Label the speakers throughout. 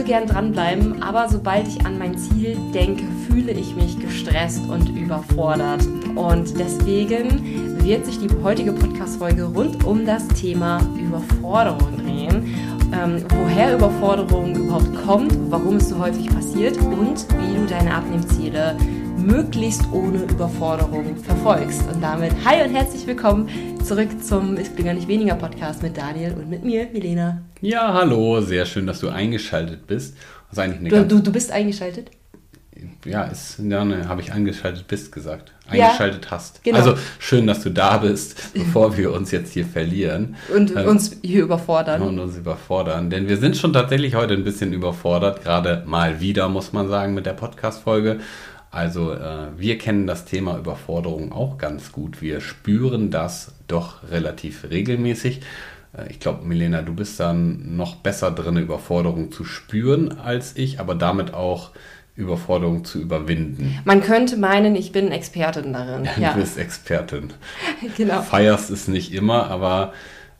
Speaker 1: gern dranbleiben, aber sobald ich an mein Ziel denke, fühle ich mich gestresst und überfordert. Und deswegen wird sich die heutige Podcast-Folge rund um das Thema Überforderung drehen. Woher Überforderung überhaupt kommt, warum es so häufig passiert und wie du deine Abnehmziele möglichst ohne Überforderung verfolgst. Und damit hi und herzlich willkommen zurück zum Ich bin gar nicht weniger Podcast mit Daniel und mit mir, Milena.
Speaker 2: Ja, hallo, sehr schön, dass du eingeschaltet bist. Das ist eigentlich
Speaker 1: eine du bist eingeschaltet?
Speaker 2: Ja, habe ich eingeschaltet bist gesagt. Eingeschaltet
Speaker 1: ja,
Speaker 2: hast.
Speaker 1: Genau.
Speaker 2: Also schön, dass du da bist, bevor wir uns jetzt hier verlieren.
Speaker 1: Und uns hier überfordern.
Speaker 2: Und uns überfordern. Denn wir sind schon tatsächlich heute ein bisschen überfordert. Gerade mal wieder, muss man sagen, mit der Podcast-Folge. Also wir kennen das Thema Überforderung auch ganz gut. Wir spüren das doch relativ regelmäßig. Ich glaube, Milena, du bist dann noch besser drin, Überforderung zu spüren als ich, aber damit auch Überforderung zu überwinden.
Speaker 1: Man könnte meinen, ich bin Expertin darin.
Speaker 2: Ja. Du bist Expertin.
Speaker 1: Genau.
Speaker 2: Feierst es nicht immer, aber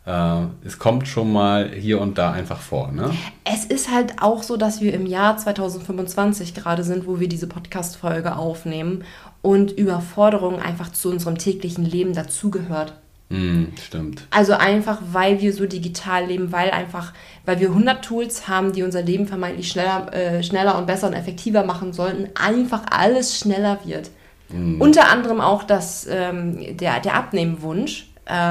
Speaker 2: es kommt schon mal hier und da einfach vor, ne?
Speaker 1: Es ist halt auch so, dass wir im Jahr 2025 gerade sind, wo wir diese Podcast-Folge aufnehmen und Überforderung einfach zu unserem täglichen Leben dazugehört.
Speaker 2: Stimmt.
Speaker 1: Also einfach, weil wir so digital leben, weil wir 100 Tools haben, die unser Leben vermeintlich schneller und besser und effektiver machen sollten, einfach alles schneller wird. Unter anderem auch der Abnehmwunsch,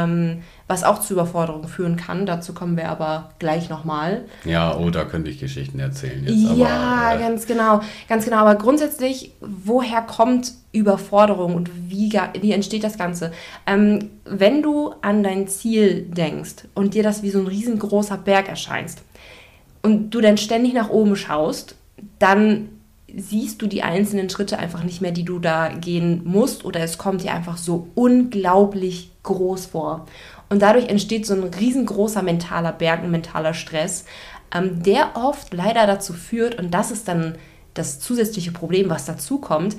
Speaker 1: was auch zu Überforderung führen kann. Dazu kommen wir aber gleich nochmal.
Speaker 2: Ja, da könnte ich Geschichten erzählen jetzt.
Speaker 1: Ja, ganz genau. Aber grundsätzlich, woher kommt Überforderung und wie entsteht das Ganze? Wenn du an dein Ziel denkst und dir das wie so ein riesengroßer Berg erscheinst und du dann ständig nach oben schaust, dann siehst du die einzelnen Schritte einfach nicht mehr, die du da gehen musst, oder es kommt dir einfach so unglaublich groß vor. Und dadurch entsteht so ein riesengroßer mentaler Berg, ein mentaler Stress, der oft leider dazu führt, und das ist dann das zusätzliche Problem, was dazu kommt,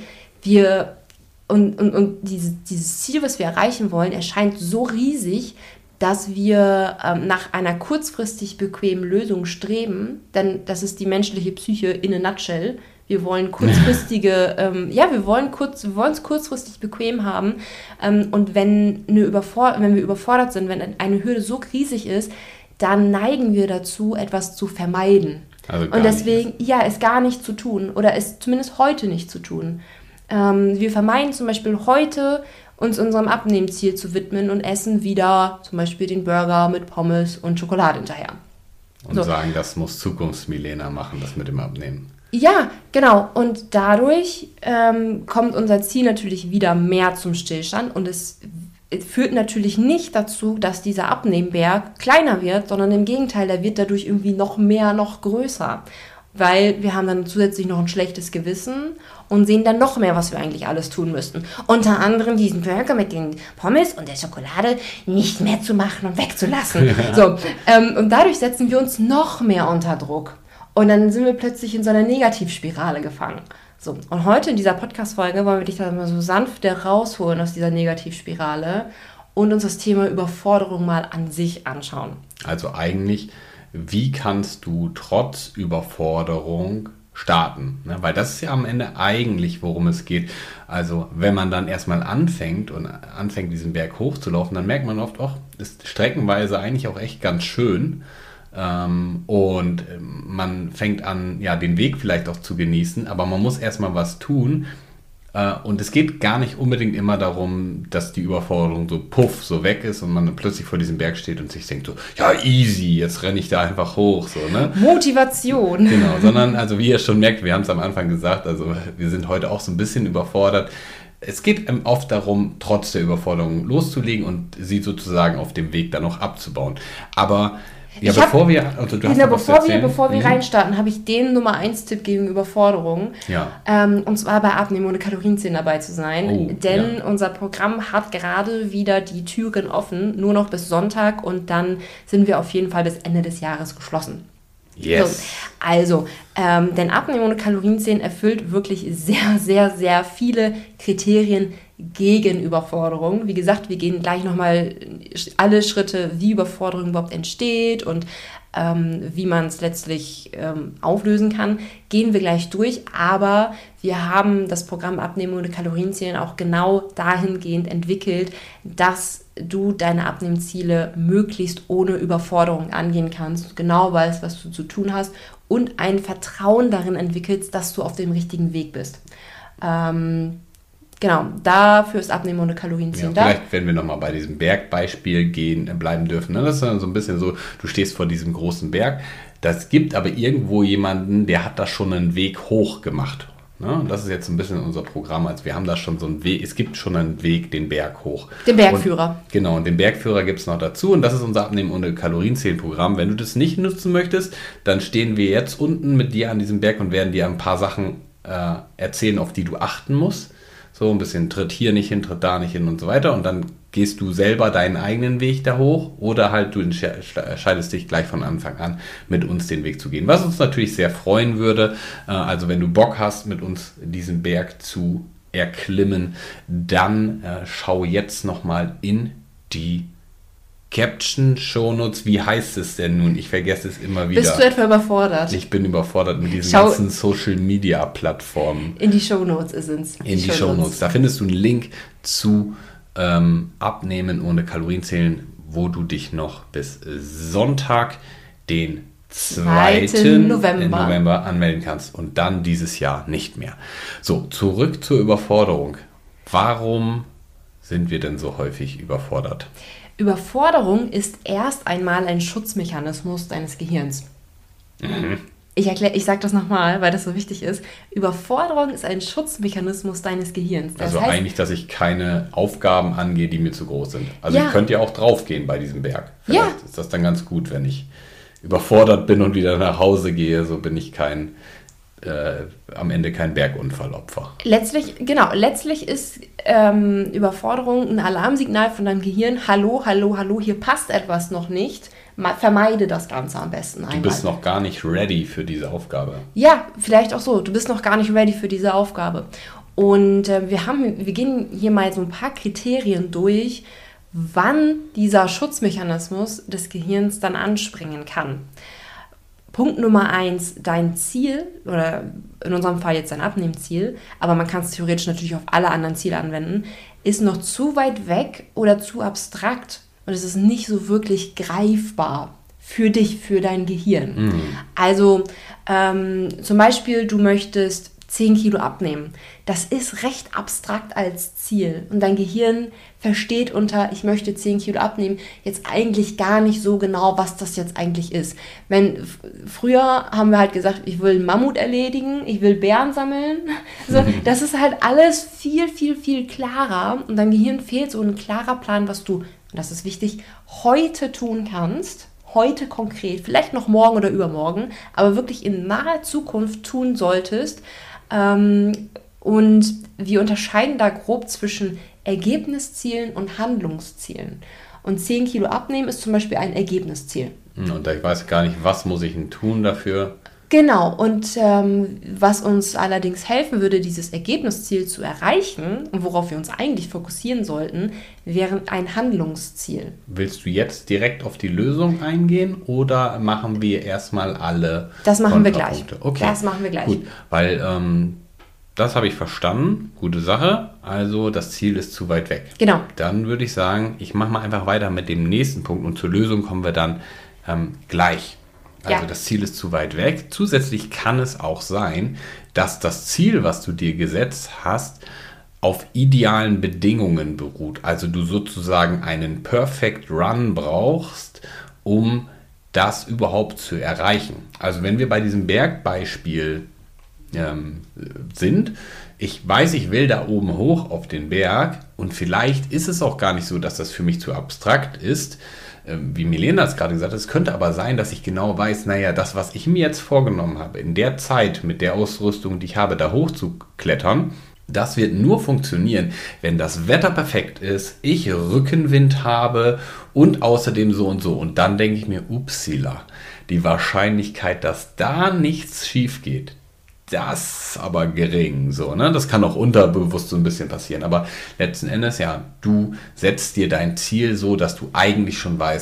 Speaker 1: dieses Ziel, was wir erreichen wollen, erscheint so riesig, dass wir nach einer kurzfristig bequemen Lösung streben, denn das ist die menschliche Psyche in a nutshell. Wir wollen kurzfristige, wir wollen es kurzfristig bequem haben. Und wenn wir überfordert sind, wenn eine Hürde so riesig ist, dann neigen wir dazu, etwas zu vermeiden.
Speaker 2: Also
Speaker 1: und deswegen, es gar nicht zu tun oder es zumindest heute nicht zu tun. Wir vermeiden zum Beispiel heute, uns unserem Abnehmziel zu widmen und essen wieder zum Beispiel den Burger mit Pommes und Schokolade hinterher.
Speaker 2: Und sagen, das muss Zukunfts-Milena machen, das mit dem Abnehmen.
Speaker 1: Ja, genau. Und dadurch kommt unser Ziel natürlich wieder mehr zum Stillstand und es führt natürlich nicht dazu, dass dieser Abnehmberg kleiner wird, sondern im Gegenteil, der wird dadurch irgendwie noch größer. Weil wir haben dann zusätzlich noch ein schlechtes Gewissen und sehen dann noch mehr, was wir eigentlich alles tun müssten. Unter anderem diesen Burger mit den Pommes und der Schokolade nicht mehr zu machen und wegzulassen. Ja. So, und dadurch setzen wir uns noch mehr unter Druck. Und dann sind wir plötzlich in so einer Negativspirale gefangen. So, und heute in dieser Podcast-Folge wollen wir dich da mal so sanft rausholen aus dieser Negativspirale und uns das Thema Überforderung mal an sich anschauen.
Speaker 2: Also eigentlich, wie kannst du trotz Überforderung starten? Ne? Weil das ist ja am Ende eigentlich, worum es geht. Also wenn man dann erstmal anfängt diesen Berg hochzulaufen, dann merkt man oft, ist streckenweise eigentlich auch echt ganz schön. Und man fängt an, den Weg vielleicht auch zu genießen, aber man muss erstmal was tun. Und es geht gar nicht unbedingt immer darum, dass die Überforderung so weg ist und man dann plötzlich vor diesem Berg steht und sich denkt so, ja easy, jetzt renne ich da einfach hoch. So, ne?
Speaker 1: Motivation.
Speaker 2: Genau, sondern, also wie ihr schon merkt, wir haben es am Anfang gesagt, also wir sind heute auch so ein bisschen überfordert. Es geht oft darum, trotz der Überforderung loszulegen und sie sozusagen auf dem Weg dann noch abzubauen. Aber bevor wir
Speaker 1: reinstarten, habe ich den Nummer 1 Tipp gegen Überforderung.
Speaker 2: Ja.
Speaker 1: Und zwar bei Abnehmen ohne Kalorienzählen dabei zu sein. Denn unser Programm hat gerade wieder die Türen offen, nur noch bis Sonntag, und dann sind wir auf jeden Fall bis Ende des Jahres geschlossen.
Speaker 2: Yes.
Speaker 1: Also, denn Abnehmen ohne Kalorienzählen erfüllt wirklich sehr, sehr, sehr viele Kriterien gegen Überforderung. Wie gesagt, wir gehen gleich nochmal alle Schritte, wie Überforderung überhaupt entsteht und wie man es letztlich auflösen kann, gehen wir gleich durch. Aber wir haben das Programm Abnehmen ohne Kalorienzählen auch genau dahingehend entwickelt, dass du deine Abnehmziele möglichst ohne Überforderung angehen kannst, genau weißt, was du zu tun hast und ein Vertrauen darin entwickelst, dass du auf dem richtigen Weg bist. Genau, dafür ist Abnehmen ohne Kalorienzählen da.
Speaker 2: Vielleicht, wenn wir nochmal bei diesem Bergbeispiel bleiben dürfen. Ne? Das ist dann so ein bisschen so, du stehst vor diesem großen Berg, das gibt aber irgendwo jemanden, der hat da schon einen Weg hoch gemacht. Ne? Das ist jetzt ein bisschen unser Programm, also wir haben da schon so einen Weg, es gibt schon einen Weg den Berg hoch.
Speaker 1: Den Bergführer.
Speaker 2: Genau, und den Bergführer gibt es noch dazu und das ist unser Abnehmen ohne Kalorienzählen-Programm. Wenn du das nicht nutzen möchtest, dann stehen wir jetzt unten mit dir an diesem Berg und werden dir ein paar Sachen erzählen, auf die du achten musst. So ein bisschen tritt hier nicht hin, tritt da nicht hin und so weiter. Und dann gehst du selber deinen eigenen Weg da hoch oder halt du entscheidest dich gleich von Anfang an, mit uns den Weg zu gehen. Was uns natürlich sehr freuen würde. Also wenn du Bock hast, mit uns diesen Berg zu erklimmen, dann schau jetzt nochmal in die Caption, Shownotes, wie heißt es denn nun? Ich vergesse es immer wieder.
Speaker 1: Bist du etwa überfordert?
Speaker 2: Ich bin überfordert mit diesen ganzen Social-Media-Plattformen.
Speaker 1: In die Shownotes ist es.
Speaker 2: In die Shownotes. Da findest du einen Link zu Abnehmen ohne Kalorienzählen, wo du dich noch bis Sonntag, den 2. November anmelden kannst und dann dieses Jahr nicht mehr. So, zurück zur Überforderung. Warum sind wir denn so häufig überfordert?
Speaker 1: Überforderung ist erst einmal ein Schutzmechanismus deines Gehirns.
Speaker 2: Mhm.
Speaker 1: Ich sage das nochmal, weil das so wichtig ist. Überforderung ist ein Schutzmechanismus deines Gehirns. Das
Speaker 2: also
Speaker 1: heißt,
Speaker 2: eigentlich, dass ich keine Aufgaben angehe, die mir zu groß sind. Also ich könnte ja auch draufgehen bei diesem Berg. Vielleicht ist das dann ganz gut, wenn ich überfordert bin und wieder nach Hause gehe. So bin ich am Ende kein Bergunfallopfer.
Speaker 1: Letztlich ist Überforderung ein Alarmsignal von deinem Gehirn. Hallo, hier passt etwas noch nicht. Vermeide das Ganze am besten einmal.
Speaker 2: Du bist noch gar nicht ready für diese Aufgabe.
Speaker 1: Ja, vielleicht auch so. Du bist noch gar nicht ready für diese Aufgabe. Und wir gehen hier mal so ein paar Kriterien durch, wann dieser Schutzmechanismus des Gehirns dann anspringen kann. Punkt Nummer 1, dein Ziel, oder in unserem Fall jetzt dein Abnehmziel, aber man kann es theoretisch natürlich auf alle anderen Ziele anwenden, ist noch zu weit weg oder zu abstrakt und es ist nicht so wirklich greifbar für dich, für dein Gehirn. Mhm. Also zum Beispiel, du möchtest 10 Kilo abnehmen. Das ist recht abstrakt als Ziel. Und dein Gehirn versteht unter, ich möchte 10 Kilo abnehmen, jetzt eigentlich gar nicht so genau, was das jetzt eigentlich ist. Früher haben wir halt gesagt, ich will einen Mammut erledigen, ich will Bären sammeln. So, das ist halt alles viel, viel, viel klarer. Und deinem Gehirn fehlt so ein klarer Plan, was du, und das ist wichtig, heute tun kannst. Heute konkret, vielleicht noch morgen oder übermorgen, aber wirklich in naher Zukunft tun solltest. Und wir unterscheiden da grob zwischen Ergebniszielen und Handlungszielen. Und 10 Kilo abnehmen ist zum Beispiel ein Ergebnisziel.
Speaker 2: Und ich weiß gar nicht, was muss ich denn tun dafür?
Speaker 1: Genau, und was uns allerdings helfen würde, dieses Ergebnisziel zu erreichen und worauf wir uns eigentlich fokussieren sollten, wäre ein Handlungsziel.
Speaker 2: Willst du jetzt direkt auf die Lösung eingehen oder machen wir erstmal alle?
Speaker 1: Das machen wir gleich.
Speaker 2: Okay.
Speaker 1: Das machen wir gleich.
Speaker 2: Gut, weil das habe ich verstanden. Gute Sache. Also das Ziel ist zu weit weg.
Speaker 1: Genau.
Speaker 2: Dann würde ich sagen, ich mache mal einfach weiter mit dem nächsten Punkt und zur Lösung kommen wir dann gleich. Also das Ziel ist zu weit weg. Zusätzlich kann es auch sein, dass das Ziel, was du dir gesetzt hast, auf idealen Bedingungen beruht. Also du sozusagen einen Perfect Run brauchst, um das überhaupt zu erreichen. Also wenn wir bei diesem Bergbeispiel sind, ich weiß, ich will da oben hoch auf den Berg und vielleicht ist es auch gar nicht so, dass das für mich zu abstrakt ist, wie Milena es gerade gesagt hat. Es könnte aber sein, dass ich genau weiß, naja, das, was ich mir jetzt vorgenommen habe, in der Zeit mit der Ausrüstung, die ich habe, da hoch zu klettern, das wird nur funktionieren, wenn das Wetter perfekt ist, ich Rückenwind habe und außerdem so und so. Und dann denke ich mir, upsila, die Wahrscheinlichkeit, dass da nichts schief geht, das ist aber gering. So, ne? Das kann auch unterbewusst so ein bisschen passieren. Aber letzten Endes, ja, du setzt dir dein Ziel so, dass du eigentlich schon weißt,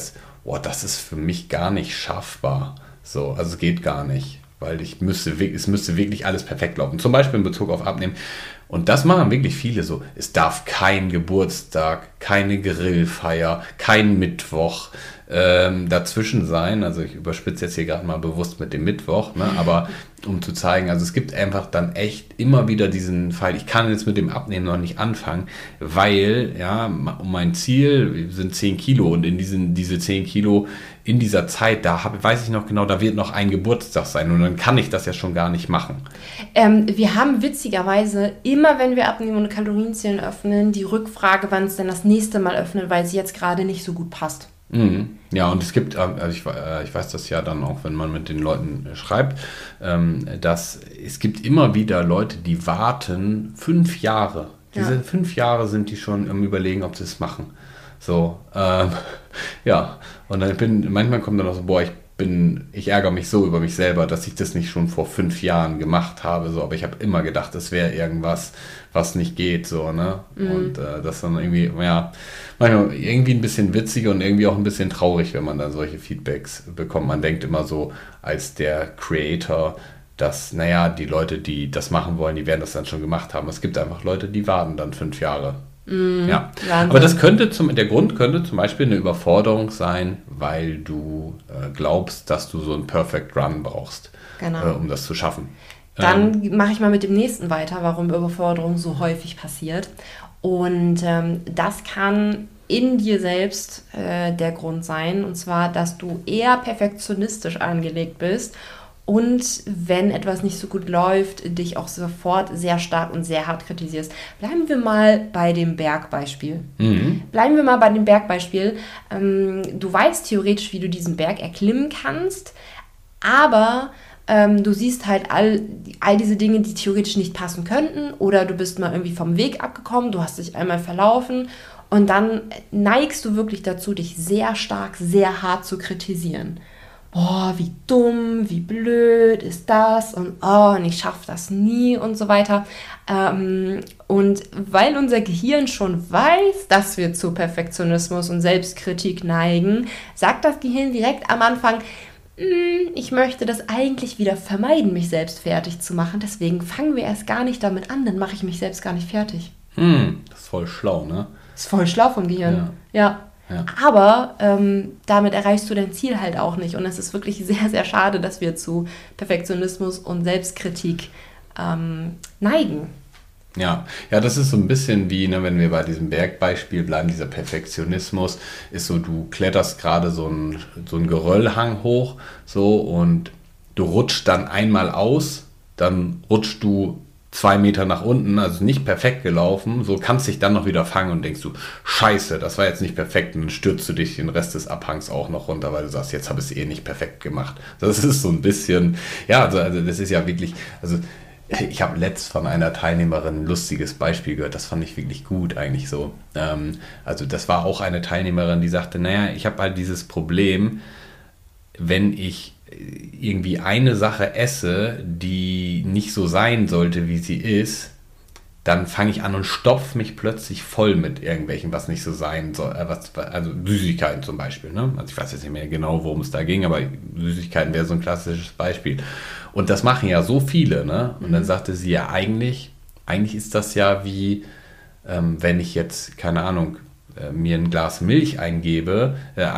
Speaker 2: boah, das ist für mich gar nicht schaffbar. So, also es geht gar nicht, weil es müsste wirklich alles perfekt laufen. Zum Beispiel in Bezug auf Abnehmen. Und das machen wirklich viele so. Es darf kein Geburtstag, keine Grillfeier, kein Mittwoch dazwischen sein. Also ich überspitze jetzt hier gerade mal bewusst mit dem Mittwoch, ne? Aber um zu zeigen, also es gibt einfach dann echt immer wieder diesen Fall, ich kann jetzt mit dem Abnehmen noch nicht anfangen, weil, ja, mein Ziel sind 10 Kilo und in diese 10 Kilo in dieser Zeit, weiß ich noch genau, da wird noch ein Geburtstag sein und dann kann ich das ja schon gar nicht machen.
Speaker 1: Wir haben witzigerweise immer, wenn wir Abnehmen und Kalorienzählen öffnen, die Rückfrage, wann es denn das nächste Mal öffnet, weil sie jetzt gerade nicht so gut passt.
Speaker 2: Mhm. Ja, und es gibt, also ich weiß das ja dann auch, wenn man mit den Leuten schreibt, dass es gibt immer wieder Leute, die warten 5 Jahre. Diese 5 Jahre sind die schon im Überlegen, ob sie es machen. So, ja, und dann manchmal kommt dann auch so, boah, ich ärgere mich so über mich selber, dass ich das nicht schon vor 5 Jahren gemacht habe, so, aber ich habe immer gedacht, es wäre irgendwas, was nicht geht, so, ne? Und das dann irgendwie, ja, manchmal irgendwie ein bisschen witzig und irgendwie auch ein bisschen traurig, wenn man dann solche Feedbacks bekommt. Man denkt immer so, als der Creator, dass, naja, die Leute, die das machen wollen, die werden das dann schon gemacht haben. Es gibt einfach Leute, die warten dann 5 Jahre. Ja, Wahnsinn. Aber der Grund könnte zum Beispiel eine Überforderung sein, weil du glaubst, dass du so einen Perfect Run brauchst, genau, um das zu schaffen.
Speaker 1: Dann mache ich mal mit dem nächsten weiter, warum Überforderung so häufig passiert. Und das kann in dir selbst der Grund sein, und zwar, dass du eher perfektionistisch angelegt bist und wenn etwas nicht so gut läuft, dich auch sofort sehr stark und sehr hart kritisierst. Bleiben wir mal bei dem Bergbeispiel. Du weißt theoretisch, wie du diesen Berg erklimmen kannst, aber du siehst halt all diese Dinge, die theoretisch nicht passen könnten, oder du bist mal irgendwie vom Weg abgekommen, du hast dich einmal verlaufen und dann neigst du wirklich dazu, dich sehr stark, sehr hart zu kritisieren. Boah, wie dumm, wie blöd ist das und ich schaffe das nie und so weiter. Und weil unser Gehirn schon weiß, dass wir zu Perfektionismus und Selbstkritik neigen, sagt das Gehirn direkt am Anfang, ich möchte das eigentlich wieder vermeiden, mich selbst fertig zu machen. Deswegen fangen wir erst gar nicht damit an, dann mache ich mich selbst gar nicht fertig.
Speaker 2: Das ist voll schlau, ne?
Speaker 1: Das ist voll schlau vom Gehirn, ja. Aber damit erreichst du dein Ziel halt auch nicht. Und es ist wirklich sehr, sehr schade, dass wir zu Perfektionismus und Selbstkritik neigen.
Speaker 2: Ja, das ist so ein bisschen wie, ne, wenn wir bei diesem Bergbeispiel bleiben, dieser Perfektionismus ist so, du kletterst gerade so ein Geröllhang hoch, so, und du rutschst dann einmal aus, dann rutschst du 2 Meter nach unten, also nicht perfekt gelaufen, so kannst dich dann noch wieder fangen und denkst du, scheiße, das war jetzt nicht perfekt, und dann stürzt du dich den Rest des Abhangs auch noch runter, weil du sagst, jetzt habe ich es nicht perfekt gemacht. Das ist so ein bisschen, ja, also das ist ja wirklich, also ich habe letzt von einer Teilnehmerin ein lustiges Beispiel gehört, das fand ich wirklich gut eigentlich so. Also das war auch eine Teilnehmerin, die sagte, naja, ich habe halt dieses Problem, wenn ich irgendwie eine Sache esse, die nicht so sein sollte, wie sie ist, dann fange ich an und stopfe mich plötzlich voll mit irgendwelchen, was nicht so sein soll, also Süßigkeiten zum Beispiel, ne? Also ich weiß jetzt nicht mehr genau, worum es da ging, aber Süßigkeiten wäre so ein klassisches Beispiel. Und das machen ja so viele, ne? Und dann sagte sie ja, eigentlich ist das ja wie, wenn ich jetzt, keine Ahnung, mir ein Glas Milch einschenke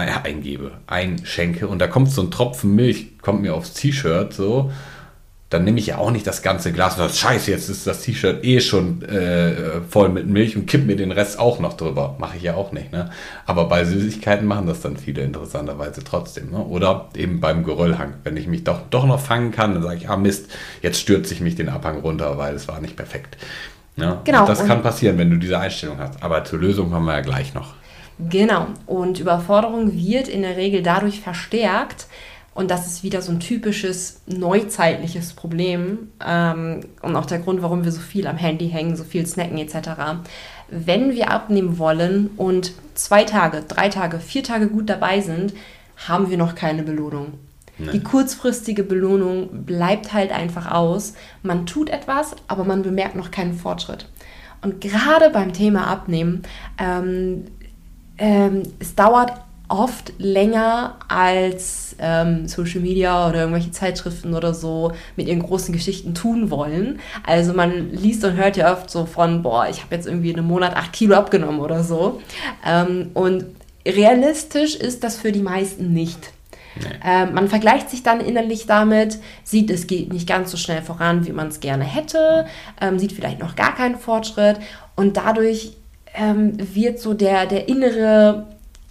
Speaker 2: und da kommt so ein Tropfen Milch, kommt mir aufs T-Shirt, so, dann nehme ich ja auch nicht das ganze Glas und sage, scheiße, jetzt ist das T-Shirt schon voll mit Milch und kipp mir den Rest auch noch drüber. Mache ich ja auch nicht, ne? Aber bei Süßigkeiten machen das dann viele interessanterweise trotzdem, ne? Oder eben beim Geröllhang, wenn ich mich doch noch fangen kann, dann sage ich, Mist, jetzt stürze ich mich den Abhang runter, weil es war nicht perfekt. Ja, genau. Das kann passieren, wenn du diese Einstellung hast. Aber zur Lösung kommen wir ja gleich noch.
Speaker 1: Genau. Und Überforderung wird in der Regel dadurch verstärkt, und das ist wieder so ein typisches neuzeitliches Problem und auch der Grund, warum wir so viel am Handy hängen, so viel snacken etc. Wenn wir abnehmen wollen und 2 Tage, 3 Tage, 4 Tage gut dabei sind, haben wir noch keine Belohnung. Nee. Die kurzfristige Belohnung bleibt halt einfach aus. Man tut etwas, aber man bemerkt noch keinen Fortschritt. Und gerade beim Thema Abnehmen, es dauert oft länger als Social Media oder irgendwelche Zeitschriften oder so mit ihren großen Geschichten tun wollen. Also man liest und hört ja oft so von, ich habe jetzt irgendwie in einem Monat 8 Kilo abgenommen oder so. Und realistisch ist das für die meisten nicht. Nee. Man vergleicht sich dann innerlich damit, sieht, es geht nicht ganz so schnell voran, wie man es gerne hätte, sieht vielleicht noch gar keinen Fortschritt und dadurch wird so der innere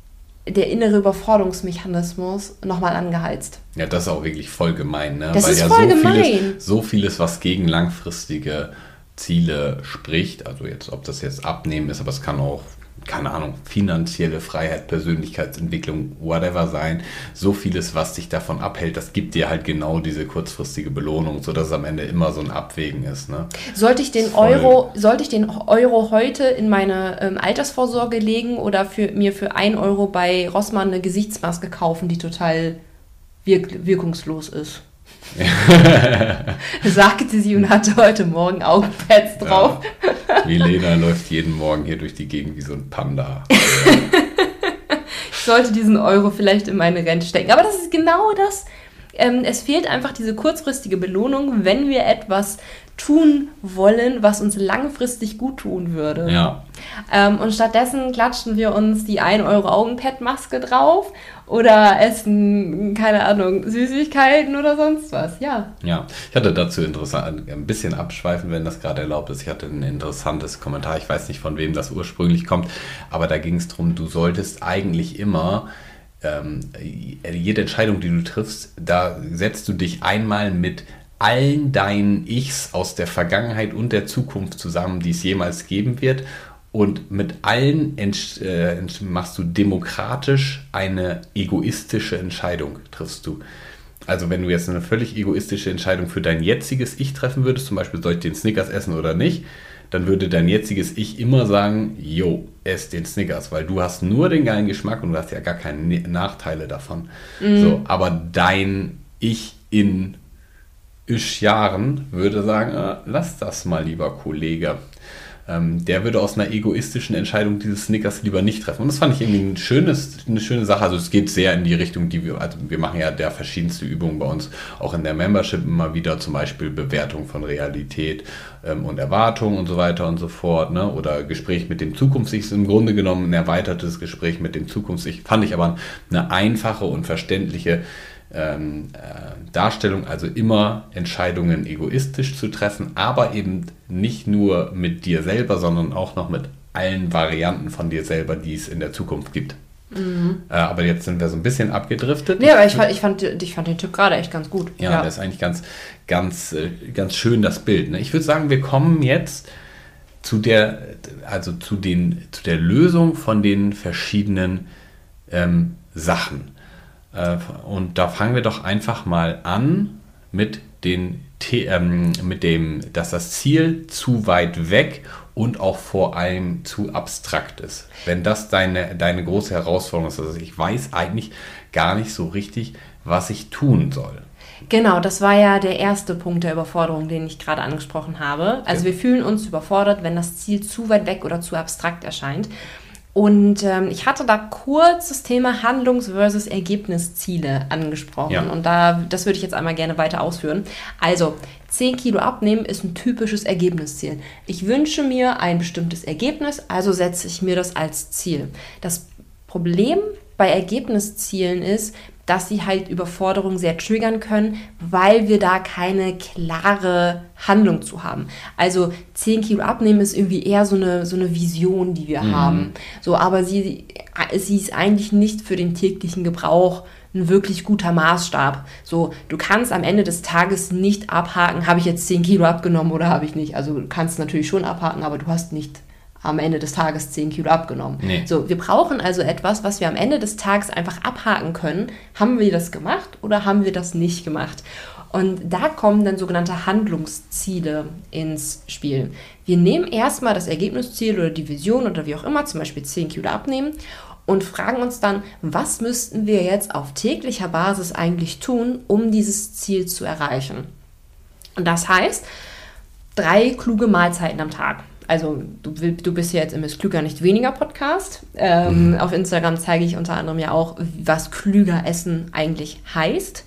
Speaker 1: Überforderungsmechanismus nochmal angeheizt.
Speaker 2: Ja, das ist auch wirklich voll gemein, ne?
Speaker 1: Das
Speaker 2: Weil
Speaker 1: ist
Speaker 2: ja
Speaker 1: voll gemein.
Speaker 2: So vieles, was gegen langfristige Ziele spricht, also jetzt, ob das jetzt Abnehmen ist, aber es kann auch, keine Ahnung, finanzielle Freiheit, Persönlichkeitsentwicklung, whatever sein. So vieles, was dich davon abhält, das gibt dir halt genau diese kurzfristige Belohnung, sodass es am Ende immer so ein Abwägen ist. Ne?
Speaker 1: Sollte ich den Euro heute in meine Altersvorsorge legen oder mir für 1 Euro bei Rossmann eine Gesichtsmaske kaufen, die total wirkungslos ist? Sagte sie und hatte heute Morgen Augenpads drauf.
Speaker 2: Ja. Milena läuft jeden Morgen hier durch die Gegend wie so ein Panda.
Speaker 1: Ich sollte diesen Euro vielleicht in meine Rente stecken. Aber das ist genau das. Es fehlt einfach diese kurzfristige Belohnung, wenn wir etwas tun wollen, was uns langfristig gut tun würde.
Speaker 2: Ja.
Speaker 1: Und stattdessen klatschen wir uns die 1 Euro Augenpad-Maske drauf oder essen, keine Ahnung, Süßigkeiten oder sonst was. Ja.
Speaker 2: Ja, ich hatte dazu ein bisschen abschweifen, wenn das gerade erlaubt ist. Ich hatte ein interessantes Kommentar, ich weiß nicht, von wem das ursprünglich kommt, aber da ging es darum, du solltest eigentlich immer jede Entscheidung, die du triffst, da setzt du dich einmal mit allen deinen Ichs aus der Vergangenheit und der Zukunft zusammen, die es jemals geben wird. Und mit allen machst du demokratisch eine egoistische Entscheidung, triffst du. Also wenn du jetzt eine völlig egoistische Entscheidung für dein jetziges Ich treffen würdest, zum Beispiel, soll ich den Snickers essen oder nicht, dann würde dein jetziges Ich immer sagen, ess den Snickers, weil du hast nur den geilen Geschmack und du hast ja gar keine Nachteile davon. So, aber dein Ich in Jahren würde sagen, lass das mal, lieber Kollege. Der würde aus einer egoistischen Entscheidung dieses Snickers lieber nicht treffen. Und das fand ich irgendwie eine schöne Sache. Also es geht sehr in die Richtung, wir machen ja der verschiedenste Übungen bei uns, auch in der Membership immer wieder, zum Beispiel Bewertung von Realität und Erwartung und so weiter und so fort. Ne? Oder Gespräch mit dem Zukunfts-Ich ist im Grunde genommen ein erweitertes Gespräch mit dem Zukunfts-Ich. Fand ich aber eine einfache und verständliche Darstellung, also immer Entscheidungen egoistisch zu treffen, aber eben nicht nur mit dir selber, sondern auch noch mit allen Varianten von dir selber, die es in der Zukunft gibt. Mhm. Aber jetzt sind wir so ein bisschen abgedriftet.
Speaker 1: Nee, aber ich fand den Tipp gerade echt ganz gut.
Speaker 2: Ja, das ist eigentlich ganz schön, das Bild. Ne? Ich würde sagen, wir kommen jetzt zu der Lösung von den verschiedenen Sachen. Und da fangen wir doch einfach mal an mit dass das Ziel zu weit weg und auch vor allem zu abstrakt ist. Wenn das deine große Herausforderung ist, also ich weiß eigentlich gar nicht so richtig, was ich tun soll.
Speaker 1: Genau, das war ja der erste Punkt der Überforderung, den ich gerade angesprochen habe. Also wir fühlen uns überfordert, wenn das Ziel zu weit weg oder zu abstrakt erscheint. Und ich hatte da kurz das Thema Handlungs- versus Ergebnisziele angesprochen. Ja. Und das würde ich jetzt einmal gerne weiter ausführen. Also 10 Kilo abnehmen ist ein typisches Ergebnisziel. Ich wünsche mir ein bestimmtes Ergebnis, also setze ich mir das als Ziel. Das Problem bei Ergebniszielen ist, dass sie halt Überforderung sehr triggern können, weil wir da keine klare Handlung zu haben. Also 10 Kilo abnehmen ist irgendwie eher so eine Vision, die wir haben. So, aber sie ist eigentlich nicht für den täglichen Gebrauch ein wirklich guter Maßstab. So, du kannst am Ende des Tages nicht abhaken, habe ich jetzt 10 Kilo abgenommen oder habe ich nicht. Also du kannst natürlich schon abhaken, aber du hast nicht am Ende des Tages 10 Kilo abgenommen. Nee. So, wir brauchen also etwas, was wir am Ende des Tages einfach abhaken können. Haben wir das gemacht oder haben wir das nicht gemacht? Und da kommen dann sogenannte Handlungsziele ins Spiel. Wir nehmen erstmal das Ergebnisziel oder die Vision oder wie auch immer, zum Beispiel 10 Kilo abnehmen und fragen uns dann, was müssten wir jetzt auf täglicher Basis eigentlich tun, um dieses Ziel zu erreichen? Und das heißt, 3 kluge Mahlzeiten am Tag. also du bist ja jetzt im Ist Klüger nicht weniger Podcast. Auf Instagram zeige ich unter anderem ja auch, was klüger essen eigentlich heißt.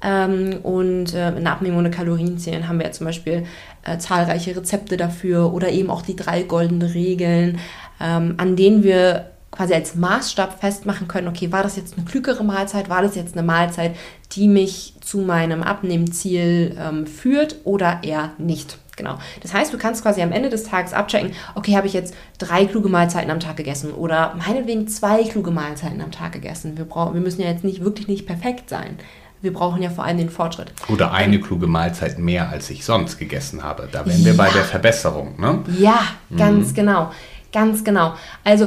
Speaker 1: Und in Abnehmen ohne Kalorienzählen haben wir ja zum Beispiel zahlreiche Rezepte dafür oder eben auch die 3 goldene Regeln, an denen wir quasi als Maßstab festmachen können, okay, war das jetzt eine klügere Mahlzeit, war das jetzt eine Mahlzeit, die mich zu meinem Abnehmziel führt oder eher nicht. Genau. Das heißt, du kannst quasi am Ende des Tages abchecken, okay, habe ich jetzt 3 kluge Mahlzeiten am Tag gegessen oder meinetwegen 2 kluge Mahlzeiten am Tag gegessen. Wir müssen ja jetzt wirklich nicht perfekt sein. Wir brauchen ja vor allem den Fortschritt.
Speaker 2: Oder eine kluge Mahlzeit mehr, als ich sonst gegessen habe. Da wären wir bei der Verbesserung, ne?
Speaker 1: Ja, ganz genau. Ganz genau. Also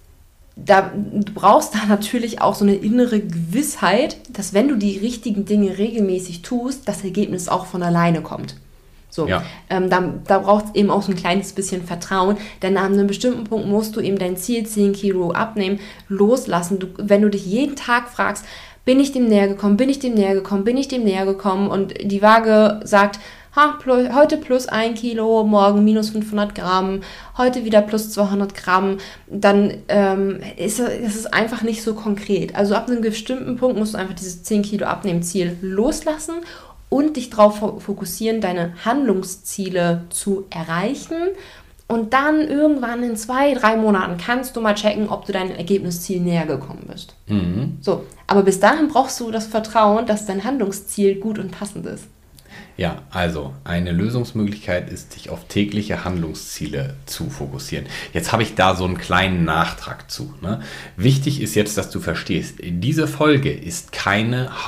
Speaker 1: du brauchst da natürlich auch so eine innere Gewissheit, dass wenn du die richtigen Dinge regelmäßig tust, das Ergebnis auch von alleine kommt. So,
Speaker 2: ja.
Speaker 1: Da braucht es eben auch so ein kleines bisschen Vertrauen, denn an einem bestimmten Punkt musst du eben dein Ziel 10 Kilo abnehmen, loslassen. Wenn du dich jeden Tag fragst, bin ich dem näher gekommen, bin ich dem näher gekommen, bin ich dem näher gekommen und die Waage sagt, heute plus 1 Kilo, morgen minus 500 Gramm, heute wieder plus 200 Gramm, dann ist es einfach nicht so konkret. Also ab einem bestimmten Punkt musst du einfach dieses 10 Kilo Abnehmziel loslassen und dich darauf fokussieren, deine Handlungsziele zu erreichen. Und dann irgendwann in 2-3 Monaten kannst du mal checken, ob du deinem Ergebnisziel näher gekommen bist. Mhm. So, aber bis dahin brauchst du das Vertrauen, dass dein Handlungsziel gut und passend ist.
Speaker 2: Ja, also eine Lösungsmöglichkeit ist, sich auf tägliche Handlungsziele zu fokussieren. Jetzt habe ich da so einen kleinen Nachtrag zu. Ne? Wichtig ist jetzt, dass du verstehst, diese Folge ist keine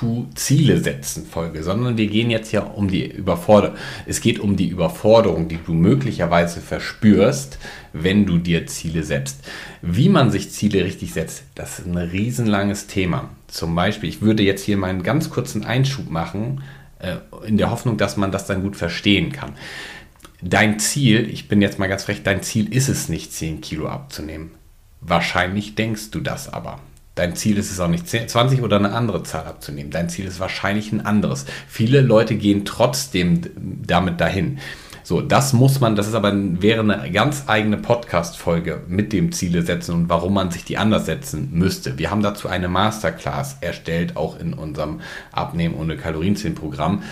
Speaker 2: How-to-Ziele-Setzen-Folge, sondern wir gehen jetzt ja um die Überforderung. Es geht um die Überforderung, die du möglicherweise verspürst, wenn du dir Ziele setzt. Wie man sich Ziele richtig setzt, das ist ein riesenlanges Thema. Zum Beispiel, ich würde jetzt hier mal einen ganz kurzen Einschub machen, in der Hoffnung, dass man das dann gut verstehen kann. Dein Ziel, ich bin jetzt mal ganz frech, dein Ziel ist es nicht, 10 Kilo abzunehmen. Wahrscheinlich denkst du das aber. Dein Ziel ist es auch nicht 20 oder eine andere Zahl abzunehmen. Dein Ziel ist wahrscheinlich ein anderes. Viele Leute gehen trotzdem damit dahin. So, das wäre eine ganz eigene Podcast-Folge mit dem Ziele setzen und warum man sich die anders setzen müsste. Wir haben dazu eine Masterclass erstellt, auch in unserem Abnehmen ohne Kalorienzählen-Programm.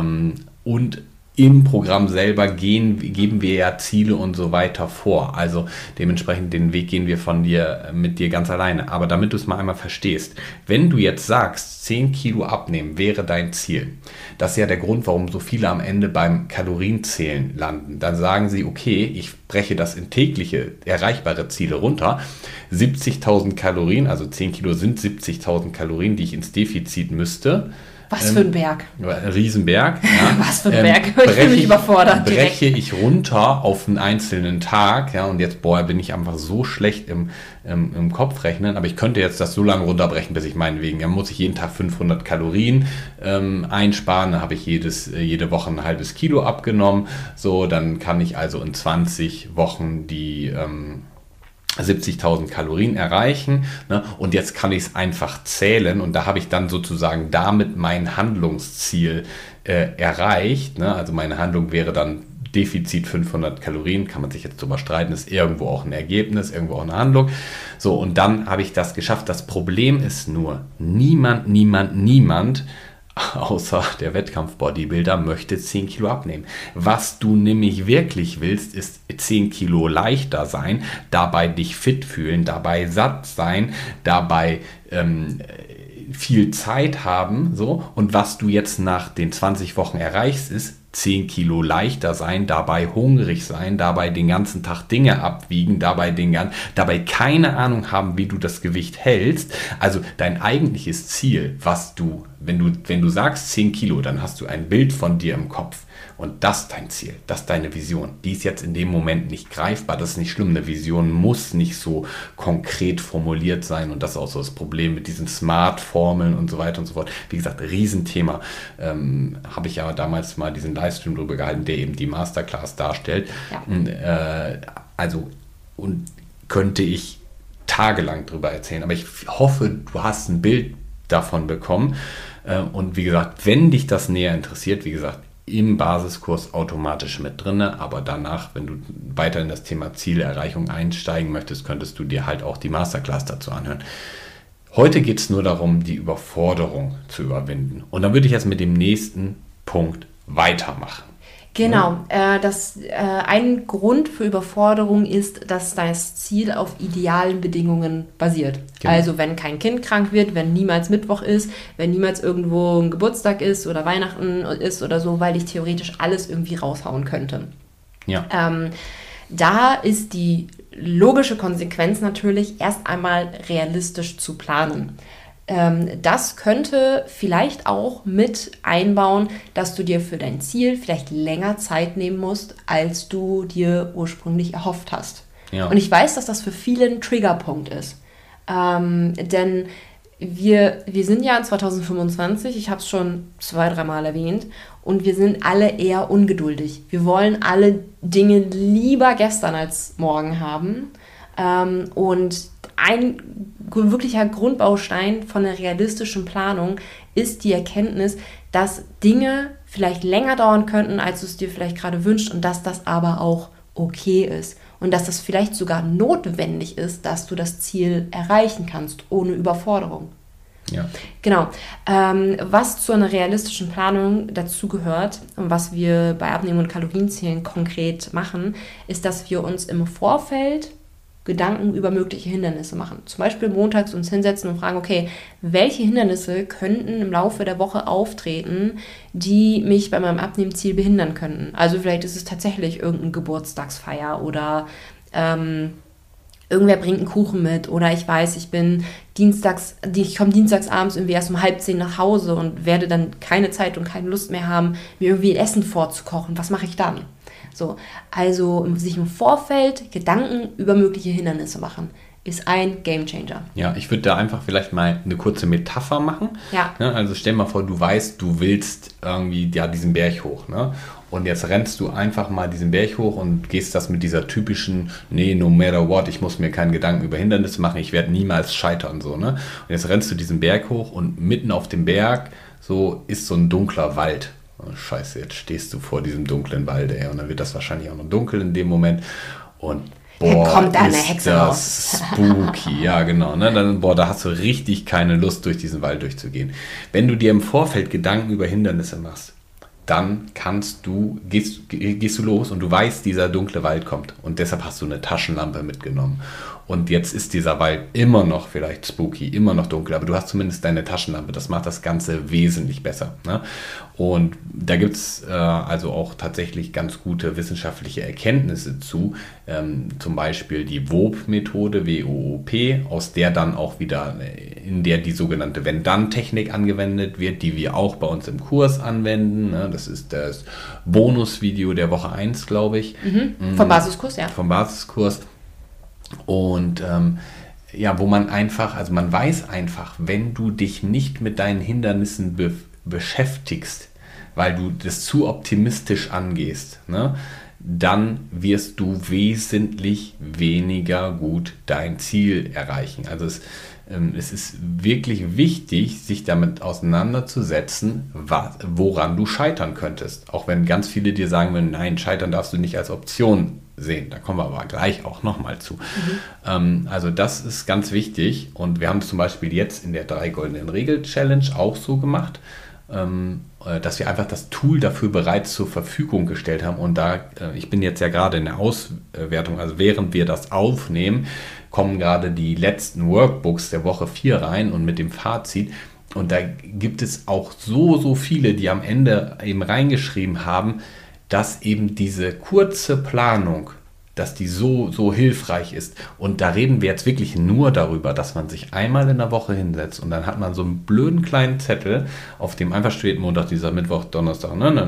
Speaker 2: Und im Programm selber geben wir ja Ziele und so weiter vor. Also dementsprechend den Weg gehen wir mit dir ganz alleine. Aber damit du es mal einmal verstehst, wenn du jetzt sagst, 10 Kilo abnehmen wäre dein Ziel, das ist ja der Grund, warum so viele am Ende beim Kalorienzählen landen. Dann sagen sie, okay, ich breche das in tägliche erreichbare Ziele runter. 70.000 Kalorien, also 10 Kilo sind 70.000 Kalorien, die ich ins Defizit müsste.
Speaker 1: Was für ein Berg.
Speaker 2: Ein Riesenberg. Ja.
Speaker 1: Was für ein Berg. Ich bin mich überfordert.
Speaker 2: Breche ich runter auf einen einzelnen Tag. Ja, und jetzt, bin ich einfach so schlecht im Kopfrechnen. Aber ich könnte jetzt das so lange runterbrechen, bis ich meinetwegen, dann muss ich jeden Tag 500 Kalorien einsparen. Dann habe ich jede Woche ein halbes Kilo abgenommen. So, dann kann ich also in 20 Wochen die 70.000 Kalorien erreichen, ne? Und jetzt kann ich es einfach zählen und da habe ich dann sozusagen damit mein Handlungsziel erreicht, ne? Also meine Handlung wäre dann Defizit 500 Kalorien, kann man sich jetzt drüber streiten, ist irgendwo auch ein Ergebnis, irgendwo auch eine Handlung. So, und dann habe ich das geschafft. Das Problem ist nur, niemand außer der Wettkampf-Bodybuilder möchte 10 Kilo abnehmen. Was du nämlich wirklich willst, ist 10 Kilo leichter sein, dabei dich fit fühlen, dabei satt sein, dabei viel Zeit haben. So. Und was du jetzt nach den 20 Wochen erreichst, ist 10 Kilo leichter sein, dabei hungrig sein, dabei den ganzen Tag Dinge abwiegen, dabei keine Ahnung haben, wie du das Gewicht hältst. Also dein eigentliches Ziel, was du, wenn du sagst 10 Kilo, dann hast du ein Bild von dir im Kopf. Und das ist dein Ziel, das ist deine Vision. Die ist jetzt in dem Moment nicht greifbar, das ist nicht schlimm. Eine Vision muss nicht so konkret formuliert sein und das ist auch so das Problem mit diesen Smart-Formeln und so weiter und so fort. Wie gesagt, Riesenthema. Habe ich ja damals mal diesen Livestream drüber gehalten, der eben die Masterclass darstellt. Ja. Und könnte ich tagelang drüber erzählen. Aber ich hoffe, du hast ein Bild davon bekommen. Und wie gesagt, wenn dich das näher interessiert, wie gesagt, im Basiskurs automatisch mit drin, aber danach, wenn du weiter in das Thema Zielerreichung einsteigen möchtest, könntest du dir halt auch die Masterclass dazu anhören. Heute geht es nur darum, die Überforderung zu überwinden. Und dann würde ich jetzt mit dem nächsten Punkt weitermachen.
Speaker 1: Genau, ein Grund für Überforderung ist, dass das Ziel auf idealen Bedingungen basiert. Genau. Also wenn kein Kind krank wird, wenn niemals Mittwoch ist, wenn niemals irgendwo ein Geburtstag ist oder Weihnachten ist oder so, weil ich theoretisch alles irgendwie raushauen könnte.
Speaker 2: Ja.
Speaker 1: Da ist die logische Konsequenz natürlich, erst einmal realistisch zu planen. Das könnte vielleicht auch mit einbauen, dass du dir für dein Ziel vielleicht länger Zeit nehmen musst, als du dir ursprünglich erhofft hast. Ja. Und ich weiß, dass das für viele ein Triggerpunkt ist. Denn wir sind ja in 2025, ich habe es schon 2-3 Mal erwähnt, und wir sind alle eher ungeduldig. Wir wollen alle Dinge lieber gestern als morgen haben. Und ein wirklicher Grundbaustein von einer realistischen Planung ist die Erkenntnis, dass Dinge vielleicht länger dauern könnten, als du es dir vielleicht gerade wünschst, und dass das aber auch okay ist. Und dass das vielleicht sogar notwendig ist, dass du das Ziel erreichen kannst, ohne Überforderung.
Speaker 2: Ja.
Speaker 1: Genau. Was zu einer realistischen Planung dazugehört und was wir bei Abnehmen und Kalorienzählen konkret machen, ist, dass wir uns im Vorfeld Gedanken über mögliche Hindernisse machen. Zum Beispiel montags uns hinsetzen und fragen, okay, welche Hindernisse könnten im Laufe der Woche auftreten, die mich bei meinem Abnehmziel behindern könnten. Also vielleicht ist es tatsächlich irgendeine Geburtstagsfeier oder irgendwer bringt einen Kuchen mit oder ich weiß, ich komme dienstags abends irgendwie erst um 9:30 nach Hause und werde dann keine Zeit und keine Lust mehr haben, mir irgendwie Essen vorzukochen. Was mache ich dann? So, also sich im Vorfeld Gedanken über mögliche Hindernisse machen, ist ein Gamechanger.
Speaker 2: Ja, ich würde da einfach vielleicht mal eine kurze Metapher machen.
Speaker 1: Ja.
Speaker 2: Ne? Also stell mal vor, du weißt, du willst irgendwie diesen Berg hoch. Ne? Und jetzt rennst du einfach mal diesen Berg hoch und gehst das mit dieser typischen, no matter what, ich muss mir keinen Gedanken über Hindernisse machen, ich werde niemals scheitern. So, ne? Und jetzt rennst du diesen Berg hoch und mitten auf dem Berg so ist so ein dunkler Wald. Scheiße, jetzt stehst du vor diesem dunklen Wald, ey, und dann wird das wahrscheinlich auch noch dunkel in dem Moment und
Speaker 1: kommt da eine
Speaker 2: ist
Speaker 1: Hexe
Speaker 2: das
Speaker 1: raus.
Speaker 2: Spooky, ja genau, ne? Dann, da hast du richtig keine Lust, durch diesen Wald durchzugehen. Wenn du dir im Vorfeld Gedanken über Hindernisse machst, dann gehst du los und du weißt, dieser dunkle Wald kommt und deshalb hast du eine Taschenlampe mitgenommen. Und jetzt ist dieser Wald immer noch vielleicht spooky, immer noch dunkel, aber du hast zumindest deine Taschenlampe. Das macht das Ganze wesentlich besser. Ne? Und da gibt es also auch tatsächlich ganz gute wissenschaftliche Erkenntnisse zu. Zum Beispiel die WOOP-Methode, W-O-O-P, aus der dann auch wieder, in der die sogenannte Wenn-Dann-Technik angewendet wird, die wir auch bei uns im Kurs anwenden. Ne? Das ist das Bonusvideo der Woche 1, glaube ich.
Speaker 1: Vom Basiskurs, ja.
Speaker 2: Vom Basiskurs. Und wo man weiß einfach, wenn du dich nicht mit deinen Hindernissen beschäftigst, weil du das zu optimistisch angehst, ne, dann wirst du wesentlich weniger gut dein Ziel erreichen. Also es ist wirklich wichtig, sich damit auseinanderzusetzen, woran du scheitern könntest. Auch wenn ganz viele dir sagen würden, nein, scheitern darfst du nicht als Option sehen. Da kommen wir aber gleich auch nochmal zu. Also das ist ganz wichtig und wir haben es zum Beispiel jetzt in der 3 goldenen Regel-Challenge auch so gemacht, dass wir einfach das Tool dafür bereits zur Verfügung gestellt haben und ich bin jetzt ja gerade in der Auswertung, also während wir das aufnehmen, kommen gerade die letzten Workbooks der Woche 4 rein und mit dem Fazit. Und da gibt es auch so viele, die am Ende eben reingeschrieben haben, dass eben diese kurze Planung, dass die so hilfreich ist. Und da reden wir jetzt wirklich nur darüber, dass man sich einmal in der Woche hinsetzt und dann hat man so einen blöden kleinen Zettel, auf dem einfach steht Montag, Dienstag, Mittwoch, Donnerstag,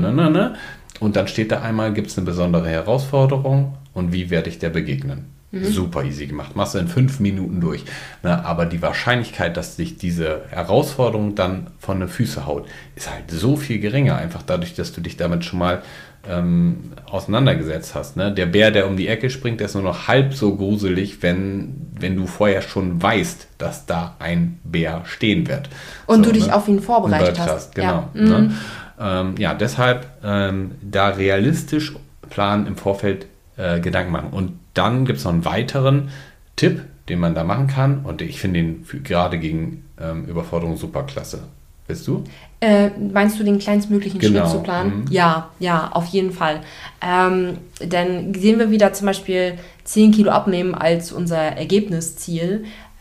Speaker 2: und dann steht da einmal, gibt es eine besondere Herausforderung und wie werde ich der begegnen? Super easy gemacht, machst du in 5 Minuten durch. Aber die Wahrscheinlichkeit, dass sich diese Herausforderung dann von den Füßen haut, ist halt so viel geringer, einfach dadurch, dass du dich damit schon mal auseinandergesetzt hast. Ne? Der Bär, der um die Ecke springt, der ist nur noch halb so gruselig, wenn du vorher schon weißt, dass da ein Bär stehen wird.
Speaker 1: Und du dich auf ihn vorbereitet hast.
Speaker 2: Genau.
Speaker 1: Ja.
Speaker 2: Ne? Deshalb da realistisch planen im Vorfeld Gedanken machen. Und dann gibt es noch einen weiteren Tipp, den man da machen kann. Und ich finde den gerade gegen Überforderung super klasse. Willst du?
Speaker 1: Meinst du den kleinstmöglichen Schritt zu planen?
Speaker 2: Mhm.
Speaker 1: Ja, auf jeden Fall. Dann sehen wir wieder zum Beispiel 10 Kilo abnehmen als unser Ergebnisziel.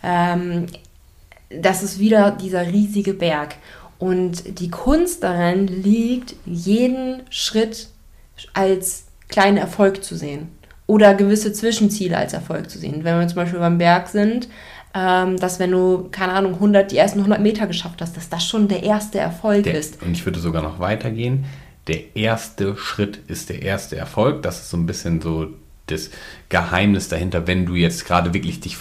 Speaker 1: Das ist wieder dieser riesige Berg. Und die Kunst darin liegt, jeden Schritt als kleinen Erfolg zu sehen. Oder gewisse Zwischenziele als Erfolg zu sehen. Wenn wir zum Beispiel beim Berg sind, dass wenn du, keine Ahnung, die ersten 100 Meter geschafft hast, dass das schon der erste Erfolg ist.
Speaker 2: Und ich würde sogar noch weitergehen. Der erste Schritt ist der erste Erfolg. Das ist so ein bisschen so das Geheimnis dahinter, wenn du jetzt gerade wirklich dich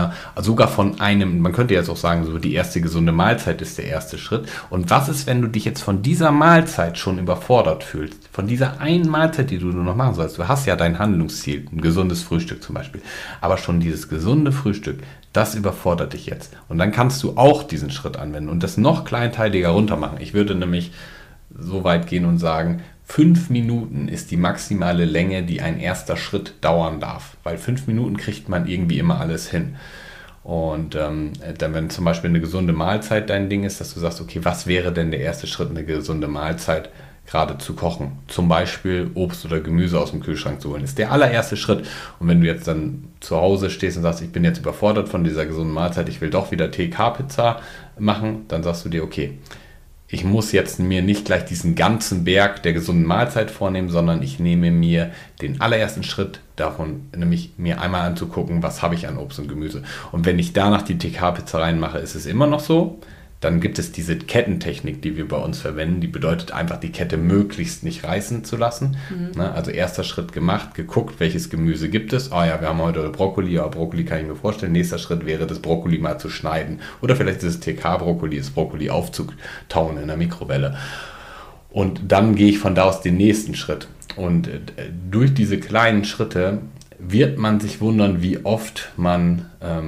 Speaker 2: man könnte jetzt auch sagen, so die erste gesunde Mahlzeit ist der erste Schritt. Und was ist, wenn du dich jetzt von dieser Mahlzeit schon überfordert fühlst? Von dieser einen Mahlzeit, die du nur noch machen sollst. Du hast ja dein Handlungsziel, ein gesundes Frühstück zum Beispiel. Aber schon dieses gesunde Frühstück, das überfordert dich jetzt. Und dann kannst du auch diesen Schritt anwenden und das noch kleinteiliger runter machen. Ich würde nämlich so weit gehen und sagen, 5 Minuten ist die maximale Länge, die ein erster Schritt dauern darf. Weil 5 Minuten kriegt man irgendwie immer alles hin. Und dann, wenn zum Beispiel eine gesunde Mahlzeit dein Ding ist, dass du sagst, okay, was wäre denn der erste Schritt, eine gesunde Mahlzeit gerade zu kochen? Zum Beispiel Obst oder Gemüse aus dem Kühlschrank zu holen. Ist der allererste Schritt. Und wenn du jetzt dann zu Hause stehst und sagst, ich bin jetzt überfordert von dieser gesunden Mahlzeit, ich will doch wieder TK-Pizza machen, dann sagst du dir, okay, ich muss jetzt mir nicht gleich diesen ganzen Berg der gesunden Mahlzeit vornehmen, sondern ich nehme mir den allerersten Schritt davon, nämlich mir einmal anzugucken, was habe ich an Obst und Gemüse. Und wenn ich danach die TK-Pizza reinmache, ist es immer noch so. Dann gibt es diese Kettentechnik, die wir bei uns verwenden. Die bedeutet einfach, die Kette möglichst nicht reißen zu lassen. Also erster Schritt gemacht, geguckt, welches Gemüse gibt es. Ah ja, wir haben heute Brokkoli, aber Brokkoli kann ich mir vorstellen. Nächster Schritt wäre, das Brokkoli mal zu schneiden. Oder vielleicht ist es TK-Brokkoli, das Brokkoli aufzutauen in der Mikrowelle. Und dann gehe ich von da aus den nächsten Schritt. Und durch diese kleinen Schritte wird man sich wundern, wie oft man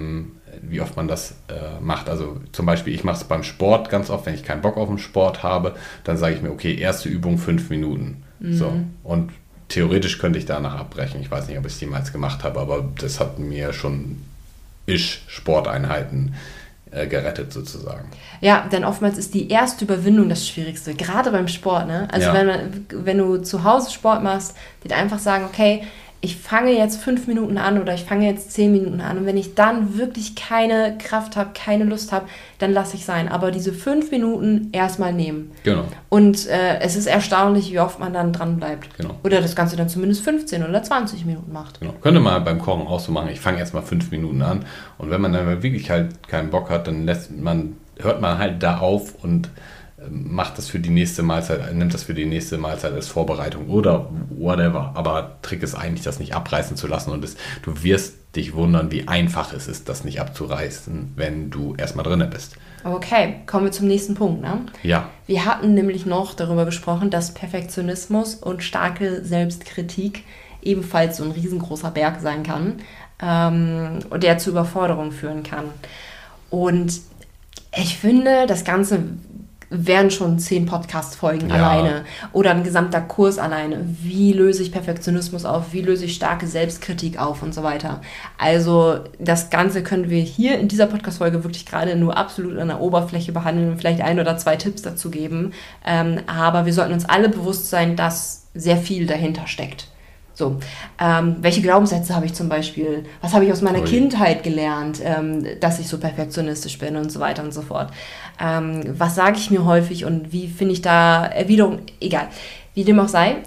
Speaker 2: das macht. Also zum Beispiel, ich mache es beim Sport ganz oft, wenn ich keinen Bock auf den Sport habe, dann sage ich mir, okay, erste Übung 5 Minuten. So. Und theoretisch könnte ich danach abbrechen. Ich weiß nicht, ob ich es jemals gemacht habe, aber das hat mir schon Sporteinheiten gerettet sozusagen.
Speaker 1: Ja, denn oftmals ist die erste Überwindung das Schwierigste, gerade beim Sport. Ne? Also wenn du zu Hause Sport machst, dir einfach sagen, okay, ich fange jetzt 5 Minuten an oder ich fange jetzt 10 Minuten an und wenn ich dann wirklich keine Kraft habe, keine Lust habe, dann lasse ich sein. Aber diese 5 Minuten erstmal nehmen.
Speaker 2: Genau.
Speaker 1: Und es ist erstaunlich, wie oft man dann dran bleibt.
Speaker 2: Genau.
Speaker 1: Oder das Ganze dann zumindest 15 oder 20 Minuten macht.
Speaker 2: Genau. Könnte man beim Kochen auch so machen, ich fange erstmal 5 Minuten an und wenn man dann wirklich halt keinen Bock hat, dann hört man halt da auf und macht das für die nächste Mahlzeit, nimmt das für die nächste Mahlzeit als Vorbereitung oder whatever. Aber Trick ist eigentlich, das nicht abreißen zu lassen und du wirst dich wundern, wie einfach es ist, das nicht abzureißen, wenn du erstmal drin bist.
Speaker 1: Okay, kommen wir zum nächsten Punkt. Ne?
Speaker 2: Ja.
Speaker 1: Wir hatten nämlich noch darüber gesprochen, dass Perfektionismus und starke Selbstkritik ebenfalls so ein riesengroßer Berg sein kann, und der zu Überforderung führen kann. Und ich finde, das Ganze wären schon 10 Podcast-Folgen alleine oder ein gesamter Kurs alleine. Wie löse ich Perfektionismus auf? Wie löse ich starke Selbstkritik auf und so weiter? Also das Ganze können wir hier in dieser Podcast-Folge wirklich gerade nur absolut an der Oberfläche behandeln und vielleicht 1 oder 2 Tipps dazu geben. Aber wir sollten uns alle bewusst sein, dass sehr viel dahinter steckt. So, welche Glaubenssätze habe ich zum Beispiel? Was habe ich aus meiner Kindheit gelernt, dass ich so perfektionistisch bin und so weiter und so fort? Was sage ich mir häufig und wie finde ich da Erwiderung? Egal, wie dem auch sei.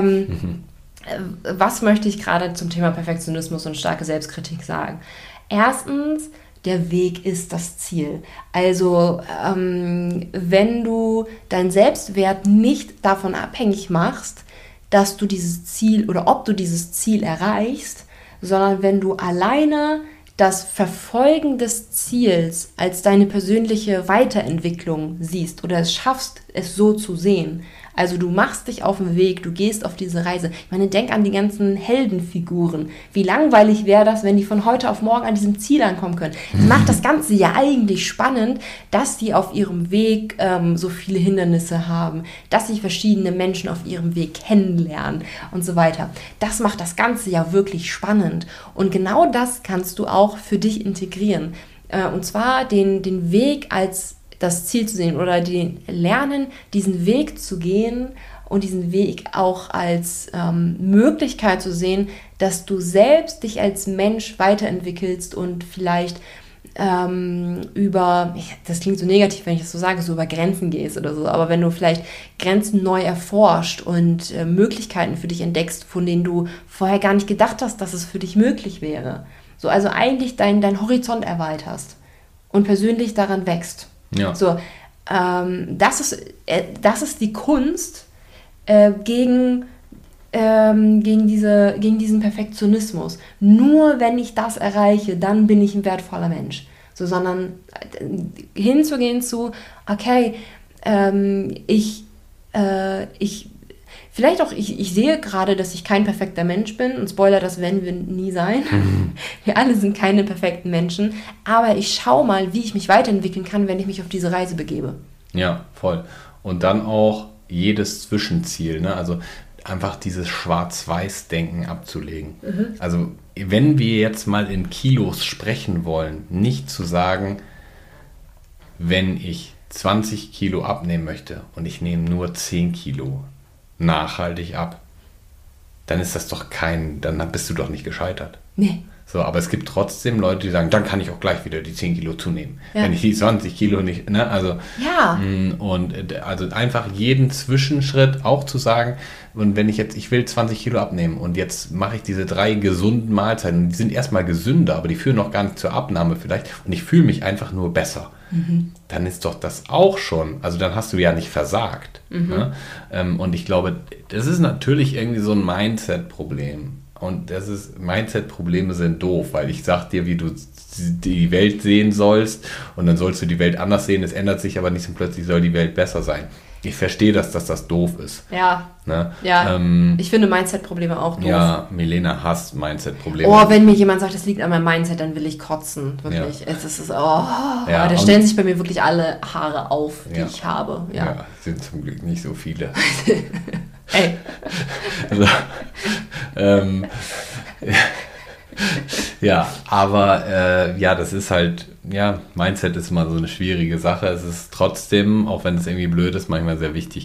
Speaker 1: Was möchte ich gerade zum Thema Perfektionismus und starke Selbstkritik sagen? Erstens, der Weg ist das Ziel. Also, wenn du deinen Selbstwert nicht davon abhängig machst, dass du dieses Ziel oder ob du dieses Ziel erreichst, sondern wenn du alleine das Verfolgen des Ziels als deine persönliche Weiterentwicklung siehst oder es schaffst, es so zu sehen. Also du machst dich auf den Weg, du gehst auf diese Reise. Ich meine, denk an die ganzen Heldenfiguren. Wie langweilig wäre das, wenn die von heute auf morgen an diesem Ziel ankommen können? Das macht das Ganze ja eigentlich spannend, dass die auf ihrem Weg so viele Hindernisse haben, dass sie verschiedene Menschen auf ihrem Weg kennenlernen und so weiter. Das macht das Ganze ja wirklich spannend. Und genau das kannst du auch für dich integrieren. Und zwar den Weg als das Ziel zu sehen oder lernen, diesen Weg zu gehen und diesen Weg auch als Möglichkeit zu sehen, dass du selbst dich als Mensch weiterentwickelst und vielleicht das klingt so negativ, wenn ich das so sage, so über Grenzen gehst oder so, aber wenn du vielleicht Grenzen neu erforscht und Möglichkeiten für dich entdeckst, von denen du vorher gar nicht gedacht hast, dass es für dich möglich wäre. So, also eigentlich dein Horizont erweiterst und persönlich daran wächst.
Speaker 2: Ja.
Speaker 1: So, das ist die Kunst gegen diesen Perfektionismus. Nur wenn ich das erreiche, dann bin ich ein wertvoller Mensch. So, sondern hinzugehen zu, okay, ich sehe gerade, dass ich kein perfekter Mensch bin und Spoiler, das werden wir nie sein. Wir alle sind keine perfekten Menschen, aber ich schaue mal, wie ich mich weiterentwickeln kann, wenn ich mich auf diese Reise begebe.
Speaker 2: Ja, voll. Und dann auch jedes Zwischenziel, ne? Also einfach dieses Schwarz-Weiß-Denken abzulegen. Also wenn wir jetzt mal in Kilos sprechen wollen, nicht zu sagen, wenn ich 20 Kilo abnehmen möchte und ich nehme nur 10 Kilo nachhaltig ab, dann ist das doch dann bist du doch nicht gescheitert.
Speaker 1: Nee.
Speaker 2: So, aber es gibt trotzdem Leute, die sagen, dann kann ich auch gleich wieder die 10 Kilo zunehmen.
Speaker 1: Ja.
Speaker 2: Wenn ich die 20 Kilo nicht, ne, also.
Speaker 1: Ja.
Speaker 2: Und also einfach jeden Zwischenschritt auch zu sagen, und wenn ich will 20 Kilo abnehmen und jetzt mache ich diese 3 gesunden Mahlzeiten, die sind erstmal gesünder, aber die führen noch gar nicht zur Abnahme vielleicht und ich fühle mich einfach nur besser. Dann ist doch das auch schon, also dann hast du ja nicht versagt. Ne? Und ich glaube, das ist natürlich irgendwie so ein Mindset-Problem. Und Mindset-Probleme sind doof, weil ich sag dir, wie du die Welt sehen sollst und dann sollst du die Welt anders sehen, es ändert sich aber nicht und plötzlich soll die Welt besser sein. Ich verstehe, dass das doof ist.
Speaker 1: Ja.
Speaker 2: Ne?
Speaker 1: Ja. Ich finde Mindset-Probleme auch doof.
Speaker 2: Ja, Milena hasst Mindset-Probleme.
Speaker 1: Oh, wenn mir jemand sagt, das liegt an meinem Mindset, dann will ich kotzen. Wirklich. Ja. Da stellen sich bei mir wirklich alle Haare auf, die ich habe. Ja,
Speaker 2: sind zum Glück nicht so viele.
Speaker 1: Ey.
Speaker 2: Also, ja, aber das ist halt, Mindset ist immer so eine schwierige Sache. Es ist trotzdem, auch wenn es irgendwie blöd ist, manchmal sehr wichtig.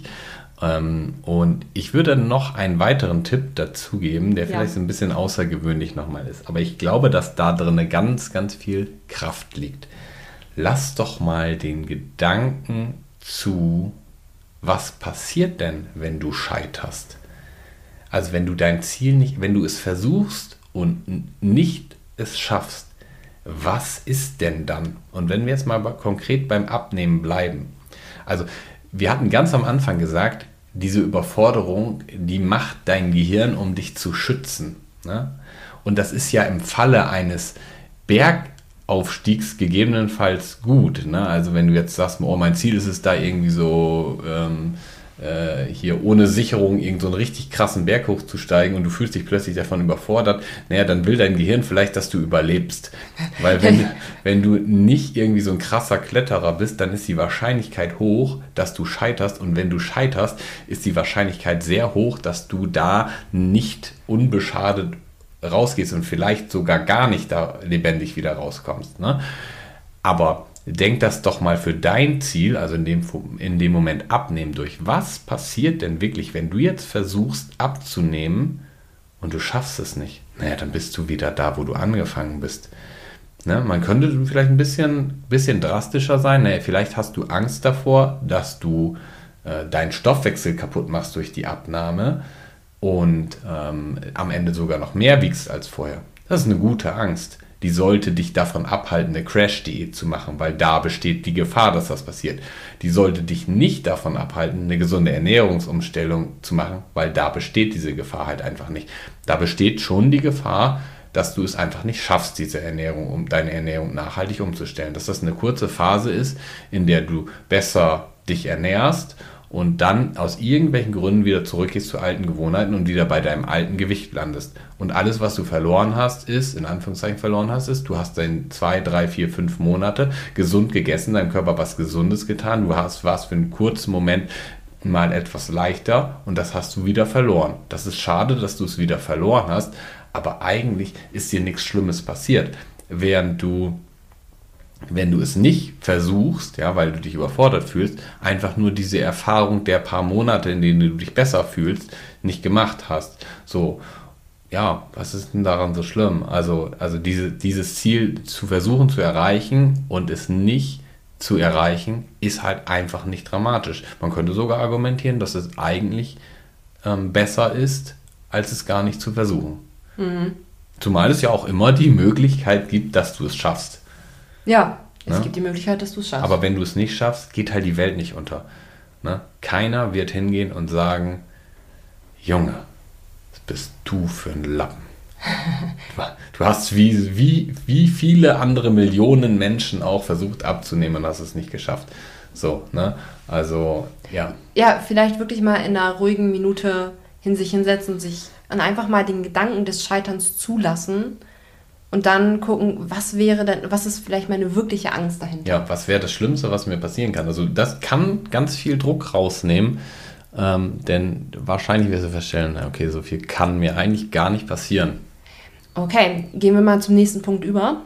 Speaker 2: Und ich würde noch einen weiteren Tipp dazu geben, der vielleicht so ein bisschen außergewöhnlich nochmal ist. Aber ich glaube, dass da drin ganz, ganz viel Kraft liegt. Lass doch mal den Gedanken zu, was passiert denn, wenn du scheiterst? Also wenn du dein Ziel nicht, wenn du es versuchst und nicht es schaffst, was ist denn dann? Und wenn wir jetzt mal konkret beim Abnehmen bleiben. Also wir hatten ganz am Anfang gesagt, diese Überforderung, die macht dein Gehirn, um dich zu schützen. Ne? Und das ist ja im Falle eines Bergaufstiegs gegebenenfalls gut. Ne? Also wenn du jetzt sagst, oh, mein Ziel ist es da irgendwie so hier ohne Sicherung irgend so einen richtig krassen Berg hochzusteigen und du fühlst dich plötzlich davon überfordert, dann will dein Gehirn vielleicht, dass du überlebst. Weil wenn du nicht irgendwie so ein krasser Kletterer bist, dann ist die Wahrscheinlichkeit hoch, dass du scheiterst, und wenn du scheiterst, ist die Wahrscheinlichkeit sehr hoch, dass du da nicht unbeschadet rausgehst und vielleicht sogar gar nicht da lebendig wieder rauskommst. Ne? Aber denk das doch mal für dein Ziel, also in dem Moment abnehmen durch. Was passiert denn wirklich, wenn du jetzt versuchst abzunehmen und du schaffst es nicht? Dann bist du wieder da, wo du angefangen bist. Ne? Man könnte vielleicht ein bisschen drastischer sein. Vielleicht hast du Angst davor, dass du deinen Stoffwechsel kaputt machst durch die Abnahme und am Ende sogar noch mehr wiegst als vorher. Das ist eine gute Angst. Die sollte dich davon abhalten, eine Crash-Diät zu machen, weil da besteht die Gefahr, dass das passiert. Die sollte dich nicht davon abhalten, eine gesunde Ernährungsumstellung zu machen, weil da besteht diese Gefahr halt einfach nicht. Da besteht schon die Gefahr, dass du es einfach nicht schaffst, deine Ernährung nachhaltig umzustellen. Dass das eine kurze Phase ist, in der du besser dich ernährst und dann aus irgendwelchen Gründen wieder zurückgehst zu alten Gewohnheiten und wieder bei deinem alten Gewicht landest. Und alles, was du verloren hast, ist, in Anführungszeichen verloren hast, ist, du hast dann 2, 3, 4, 5 Monate gesund gegessen, deinem Körper was Gesundes getan, warst für einen kurzen Moment mal etwas leichter und das hast du wieder verloren. Das ist schade, dass du es wieder verloren hast, aber eigentlich ist dir nichts Schlimmes passiert. Während du, wenn du es nicht versuchst, ja, weil du dich überfordert fühlst, einfach nur diese Erfahrung der paar Monate, in denen du dich besser fühlst, nicht gemacht hast. So, ja, was ist denn daran so schlimm? Also dieses Ziel zu versuchen zu erreichen und es nicht zu erreichen, ist halt einfach nicht dramatisch. Man könnte sogar argumentieren, dass es eigentlich besser ist, als es gar nicht zu versuchen. Zumal es ja auch immer die Möglichkeit gibt, dass du es schaffst.
Speaker 1: Ja, es gibt die Möglichkeit, dass du es schaffst.
Speaker 2: Aber wenn du es nicht schaffst, geht halt die Welt nicht unter. Ne? Keiner wird hingehen und sagen, Junge, was bist du für ein Lappen? Du hast wie viele andere Millionen Menschen auch versucht abzunehmen und hast es nicht geschafft. So, ne? Also, ja.
Speaker 1: Ja, vielleicht wirklich mal in einer ruhigen Minute sich hinsetzen und einfach mal den Gedanken des Scheiterns zulassen und dann gucken, was ist vielleicht meine wirkliche Angst dahinter.
Speaker 2: Ja, was wäre das Schlimmste, was mir passieren kann? Also das kann ganz viel Druck rausnehmen, denn wahrscheinlich wirst du feststellen, okay, so viel kann mir eigentlich gar nicht passieren.
Speaker 1: Okay, gehen wir mal zum nächsten Punkt über.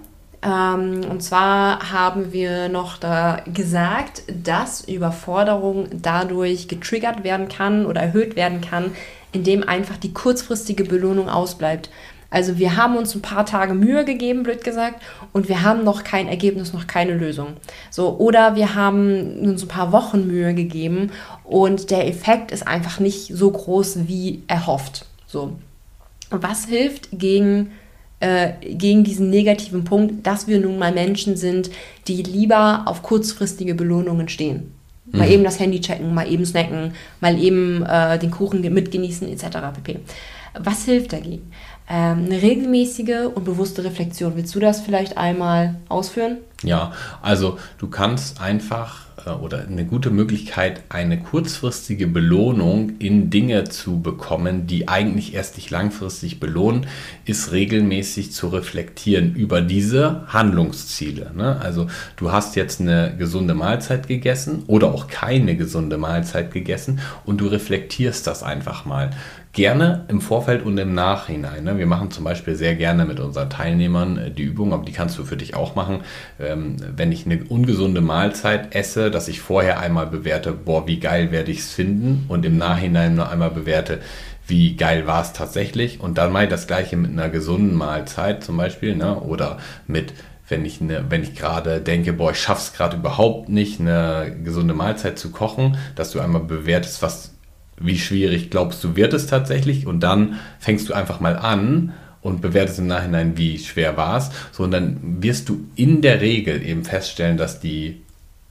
Speaker 1: Und zwar haben wir noch da gesagt, dass Überforderung dadurch getriggert werden kann oder erhöht werden kann, indem einfach die kurzfristige Belohnung ausbleibt. Also wir haben uns ein paar Tage Mühe gegeben, blöd gesagt, und wir haben noch kein Ergebnis, noch keine Lösung. So, oder wir haben uns ein paar Wochen Mühe gegeben und der Effekt ist einfach nicht so groß wie erhofft. So. Was hilft gegen diesen negativen Punkt, dass wir nun mal Menschen sind, die lieber auf kurzfristige Belohnungen stehen? Mal eben das Handy checken, mal eben snacken, mal eben den Kuchen mitgenießen etc. pp. Was hilft dagegen? Eine regelmäßige und bewusste Reflexion. Willst du das vielleicht einmal ausführen?
Speaker 2: Ja, also du kannst einfach oder eine gute Möglichkeit, eine kurzfristige Belohnung in Dinge zu bekommen, die eigentlich erst dich langfristig belohnen, ist regelmäßig zu reflektieren über diese Handlungsziele. Ne? Also du hast jetzt eine gesunde Mahlzeit gegessen oder auch keine gesunde Mahlzeit gegessen und du reflektierst das einfach mal. Gerne im Vorfeld und im Nachhinein. Ne? Wir machen zum Beispiel sehr gerne mit unseren Teilnehmern die Übung, aber die kannst du für dich auch machen. Wenn ich eine ungesunde Mahlzeit esse, dass ich vorher einmal bewerte, boah, wie geil werde ich es finden, und im Nachhinein nur einmal bewerte, wie geil war es tatsächlich, und dann mal das Gleiche mit einer gesunden Mahlzeit zum Beispiel, ne? Oder mit wenn ich gerade denke, boah, ich schaff's gerade überhaupt nicht, eine gesunde Mahlzeit zu kochen, dass du einmal bewertest, wie schwierig glaubst du, wird es tatsächlich? Und dann fängst du einfach mal an und bewertest im Nachhinein, wie schwer war es. So, und dann wirst du in der Regel eben feststellen, dass die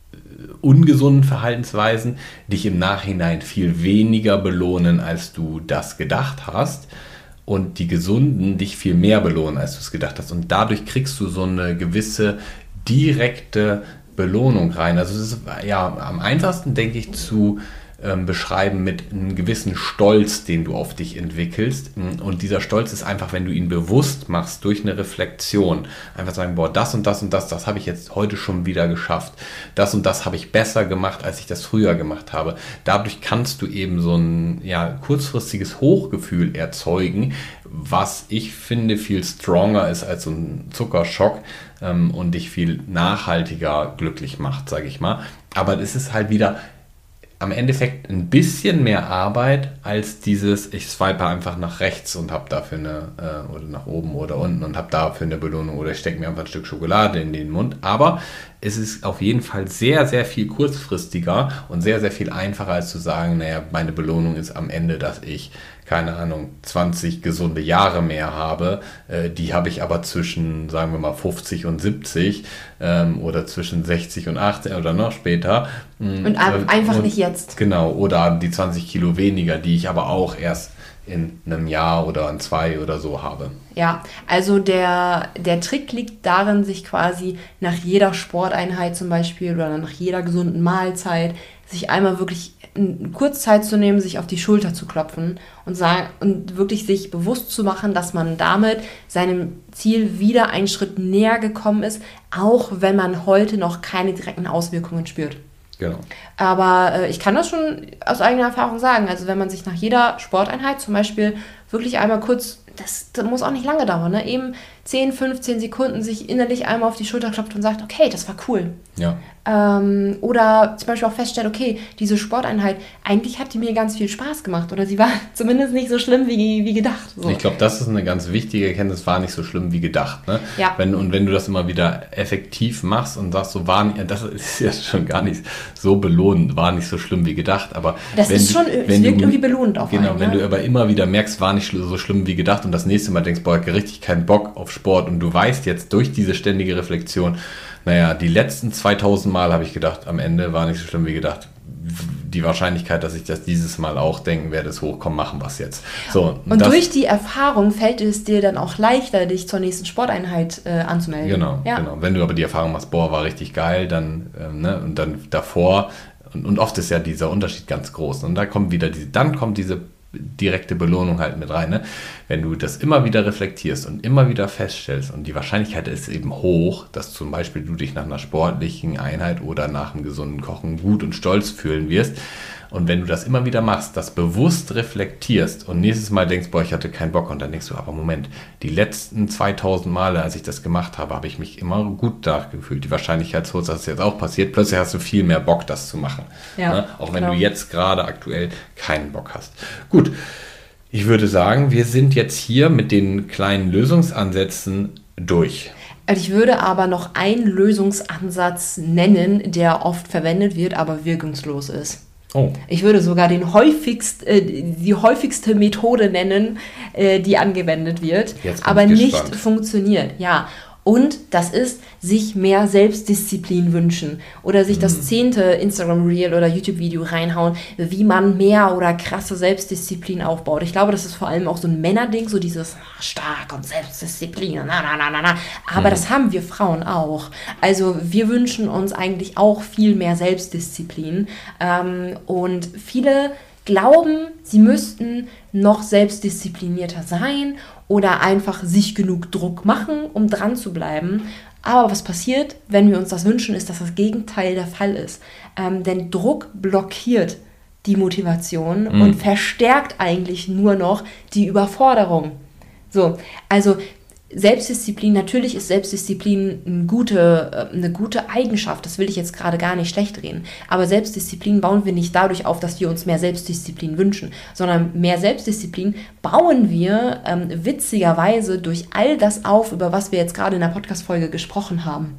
Speaker 2: ungesunden Verhaltensweisen dich im Nachhinein viel weniger belohnen, als du das gedacht hast. Und die gesunden dich viel mehr belohnen, als du es gedacht hast. Und dadurch kriegst du so eine gewisse direkte Belohnung rein. Also es ist ja am einfachsten, denke ich, zu beschreiben mit einem gewissen Stolz, den du auf dich entwickelst. Und dieser Stolz ist einfach, wenn du ihn bewusst machst durch eine Reflexion. Einfach sagen, boah, das und das und das habe ich jetzt heute schon wieder geschafft. Das und das habe ich besser gemacht, als ich das früher gemacht habe. Dadurch kannst du eben so ein kurzfristiges Hochgefühl erzeugen, was ich finde viel stronger ist als so ein Zuckerschock und dich viel nachhaltiger glücklich macht, sage ich mal. Aber es ist halt wieder am Endeffekt ein bisschen mehr Arbeit als dieses, ich swipe einfach nach rechts und habe dafür oder nach oben oder unten und habe dafür eine Belohnung, oder ich stecke mir einfach ein Stück Schokolade in den Mund. Aber es ist auf jeden Fall sehr, sehr viel kurzfristiger und sehr, sehr viel einfacher, als zu sagen, naja, meine Belohnung ist am Ende, dass ich, keine Ahnung, 20 gesunde Jahre mehr habe. Die habe ich aber zwischen, sagen wir mal, 50 und 70 oder zwischen 60 und 80 oder noch später.
Speaker 1: Und einfach nicht jetzt.
Speaker 2: Genau, oder die 20 Kilo weniger, die ich aber auch erst in einem Jahr oder in 2 oder so habe.
Speaker 1: Ja, also der Trick liegt darin, sich quasi nach jeder Sporteinheit zum Beispiel oder nach jeder gesunden Mahlzeit sich einmal wirklich kurz Zeit zu nehmen, sich auf die Schulter zu klopfen und wirklich sich bewusst zu machen, dass man damit seinem Ziel wieder einen Schritt näher gekommen ist, auch wenn man heute noch keine direkten Auswirkungen spürt.
Speaker 2: Genau.
Speaker 1: Aber ich kann das schon aus eigener Erfahrung sagen. Also wenn man sich nach jeder Sporteinheit zum Beispiel wirklich einmal kurz, das muss auch nicht lange dauern, ne? Eben 10, 15 Sekunden sich innerlich einmal auf die Schulter klopft und sagt, okay, das war cool.
Speaker 2: Ja.
Speaker 1: Oder zum Beispiel auch feststellt, okay, diese Sporteinheit, eigentlich hat die mir ganz viel Spaß gemacht oder sie war zumindest nicht so schlimm wie gedacht. So.
Speaker 2: Ich glaube, das ist eine ganz wichtige Erkenntnis, war nicht so schlimm wie gedacht. Ne?
Speaker 1: Ja.
Speaker 2: Wenn du das immer wieder effektiv machst und sagst, so das ist ja schon gar nicht so belohnend, war nicht so schlimm wie gedacht. Aber
Speaker 1: das ist schon, es wirkt irgendwie belohnend auf
Speaker 2: Genau,
Speaker 1: einen,
Speaker 2: wenn
Speaker 1: ne?
Speaker 2: du aber immer wieder merkst, war nicht so schlimm wie gedacht und das nächste Mal denkst, boah, ich habe richtig keinen Bock auf Sport und du weißt jetzt durch diese ständige Reflexion, naja, die letzten 2000 Mal habe ich gedacht, am Ende war nicht so schlimm wie gedacht. Die Wahrscheinlichkeit, dass ich das dieses Mal auch denken werde, ist hoch, komm, machen wir es jetzt. So,
Speaker 1: und durch die Erfahrung fällt es dir dann auch leichter, dich zur nächsten Sporteinheit anzumelden.
Speaker 2: Genau,
Speaker 1: ja.
Speaker 2: genau. Wenn du aber die Erfahrung machst, boah, war richtig geil, dann, und dann davor, und oft ist ja dieser Unterschied ganz groß. Und da kommt wieder dann kommt diese direkte Belohnung halt mit rein. Ne? Wenn du das immer wieder reflektierst und immer wieder feststellst und die Wahrscheinlichkeit ist eben hoch, dass zum Beispiel du dich nach einer sportlichen Einheit oder nach einem gesunden Kochen gut und stolz fühlen wirst. Und wenn du das immer wieder machst, das bewusst reflektierst und nächstes Mal denkst, boah, ich hatte keinen Bock und dann denkst du, aber Moment, die letzten 2000 Male, als ich das gemacht habe, habe ich mich immer gut da gefühlt. Die Wahrscheinlichkeit ist hoch, dass es jetzt auch passiert. Plötzlich hast du viel mehr Bock, das zu machen.
Speaker 1: Ja,
Speaker 2: ne? Auch wenn du jetzt gerade aktuell keinen Bock hast. Gut, ich würde sagen, wir sind jetzt hier mit den kleinen Lösungsansätzen durch.
Speaker 1: Ich würde aber noch einen Lösungsansatz nennen, der oft verwendet wird, aber wirkungslos ist.
Speaker 2: Oh.
Speaker 1: Ich würde sogar die häufigste Methode nennen, die angewendet wird, aber nicht funktioniert. Ja. Und das ist, sich mehr Selbstdisziplin wünschen oder sich das 10. Instagram-Reel oder YouTube-Video reinhauen, wie man mehr oder krasse Selbstdisziplin aufbaut. Ich glaube, das ist vor allem auch so ein Männerding, so dieses stark und Selbstdisziplin. Aber das haben wir Frauen auch. Also wir wünschen uns eigentlich auch viel mehr Selbstdisziplin. Und viele glauben, sie müssten noch selbstdisziplinierter sein oder einfach sich genug Druck machen, um dran zu bleiben. Aber was passiert, wenn wir uns das wünschen, ist, dass das Gegenteil der Fall ist. Denn Druck blockiert die Motivation und verstärkt eigentlich nur noch die Überforderung. So, also Selbstdisziplin, natürlich ist Selbstdisziplin eine gute Eigenschaft, das will ich jetzt gerade gar nicht schlecht reden, aber Selbstdisziplin bauen wir nicht dadurch auf, dass wir uns mehr Selbstdisziplin wünschen, sondern mehr Selbstdisziplin bauen wir witzigerweise durch all das auf, über was wir jetzt gerade in der Podcast-Folge gesprochen haben.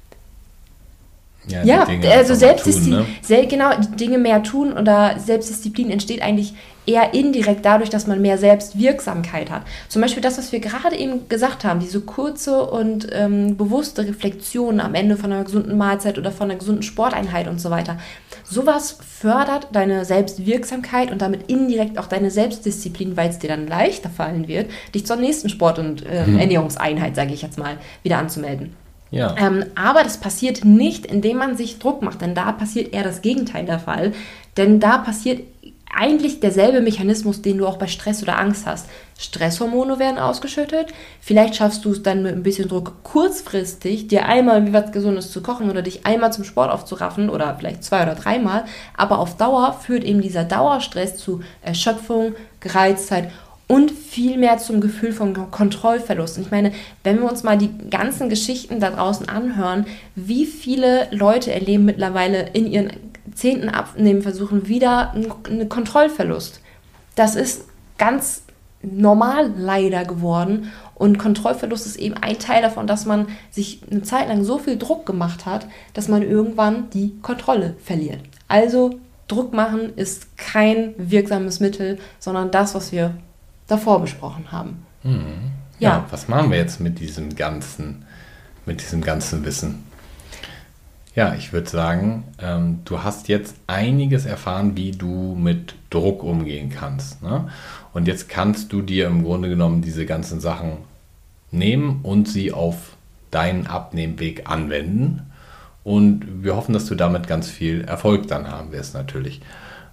Speaker 1: Ja, also Selbstdisziplin, genau, die Dinge mehr tun oder Selbstdisziplin entsteht eigentlich eher indirekt dadurch, dass man mehr Selbstwirksamkeit hat. Zum Beispiel das, was wir gerade eben gesagt haben, diese kurze und bewusste Reflexion am Ende von einer gesunden Mahlzeit oder von einer gesunden Sporteinheit und so weiter. Sowas fördert deine Selbstwirksamkeit und damit indirekt auch deine Selbstdisziplin, weil es dir dann leichter fallen wird, dich zur nächsten Sport- und Ernährungseinheit, sage ich jetzt mal, wieder anzumelden.
Speaker 2: Ja.
Speaker 1: Aber das passiert nicht, indem man sich Druck macht, denn da passiert eher das Gegenteil der Fall. Denn da passiert eigentlich derselbe Mechanismus, den du auch bei Stress oder Angst hast. Stresshormone werden ausgeschüttet, vielleicht schaffst du es dann mit ein bisschen Druck kurzfristig, dir einmal was Gesundes zu kochen oder dich einmal zum Sport aufzuraffen oder vielleicht 2 oder 3 Mal, aber auf Dauer führt eben dieser Dauerstress zu Erschöpfung, Gereiztheit und viel mehr zum Gefühl von Kontrollverlust. Und ich meine, wenn wir uns mal die ganzen Geschichten da draußen anhören, wie viele Leute erleben mittlerweile in ihren 10. Abnehmversuchen wieder einen Kontrollverlust. Das ist ganz normal leider geworden. Und Kontrollverlust ist eben ein Teil davon, dass man sich eine Zeit lang so viel Druck gemacht hat, dass man irgendwann die Kontrolle verliert. Also Druck machen ist kein wirksames Mittel, sondern das, was wir davor besprochen haben.
Speaker 2: Ja, was machen wir jetzt mit diesem ganzen Wissen? Ja, ich würde sagen, du hast jetzt einiges erfahren, wie du mit Druck umgehen kannst. Ne? Und jetzt kannst du dir im Grunde genommen diese ganzen Sachen nehmen und sie auf deinen Abnehmweg anwenden. Und wir hoffen, dass du damit ganz viel Erfolg dann haben wirst natürlich.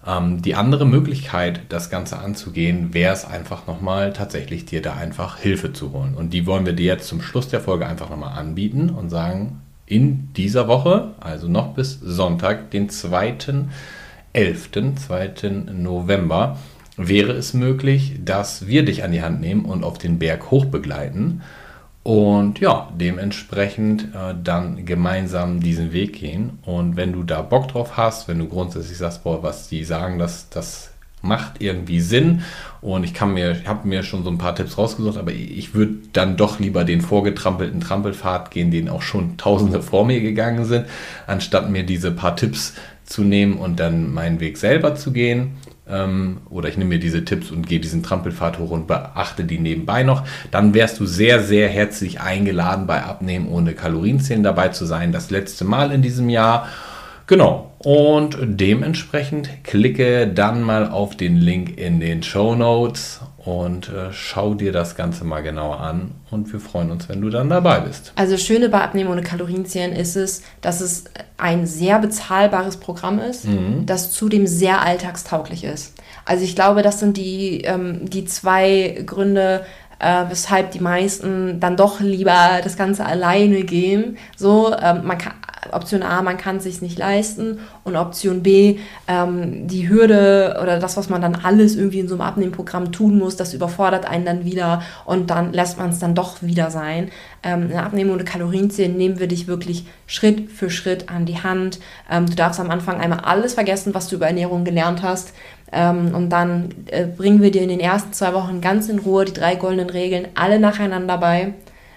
Speaker 2: Die andere Möglichkeit, das Ganze anzugehen, wäre es einfach nochmal tatsächlich dir da einfach Hilfe zu holen. Und die wollen wir dir jetzt zum Schluss der Folge einfach nochmal anbieten und sagen, in dieser Woche, also noch bis Sonntag, den 2. November, wäre es möglich, dass wir dich an die Hand nehmen und auf den Berg hoch begleiten. Und ja, dementsprechend dann gemeinsam diesen Weg gehen. Und wenn du da Bock drauf hast, wenn du grundsätzlich sagst, boah, was die sagen, das macht irgendwie Sinn. Und ich habe mir schon so ein paar Tipps rausgesucht, aber ich würde dann doch lieber den vorgetrampelten Trampelpfad gehen, den auch schon Tausende vor mir gegangen sind, anstatt mir diese paar Tipps zu nehmen und dann meinen Weg selber zu gehen. Oder ich nehme mir diese Tipps und gehe diesen Trampelpfad hoch und beachte die nebenbei noch, dann wärst du sehr, sehr herzlich eingeladen, bei Abnehmen ohne Kalorienzählen dabei zu sein. Das letzte Mal in diesem Jahr. Genau. Und dementsprechend klicke dann mal auf den Link in den Shownotes und schau dir das Ganze mal genauer an. Und wir freuen uns, wenn du dann dabei bist.
Speaker 1: Also das Schöne bei Abnehmen ohne Kalorienzählen ist es, dass es ein sehr bezahlbares Programm ist, das zudem sehr alltagstauglich ist. Also ich glaube, das sind die 2 Gründe, weshalb die meisten dann doch lieber das Ganze alleine gehen. So, Option A, man kann es sich nicht leisten, und Option B, die Hürde oder das, was man dann alles irgendwie in so einem Abnehmprogramm tun muss, das überfordert einen dann wieder und dann lässt man es dann doch wieder sein. In Abnehmen ohne Kalorienzählen nehmen wir dich wirklich Schritt für Schritt an die Hand. Du darfst am Anfang einmal alles vergessen, was du über Ernährung gelernt hast. Und dann bringen wir dir in den ersten 2 Wochen ganz in Ruhe die 3 goldenen Regeln alle nacheinander bei.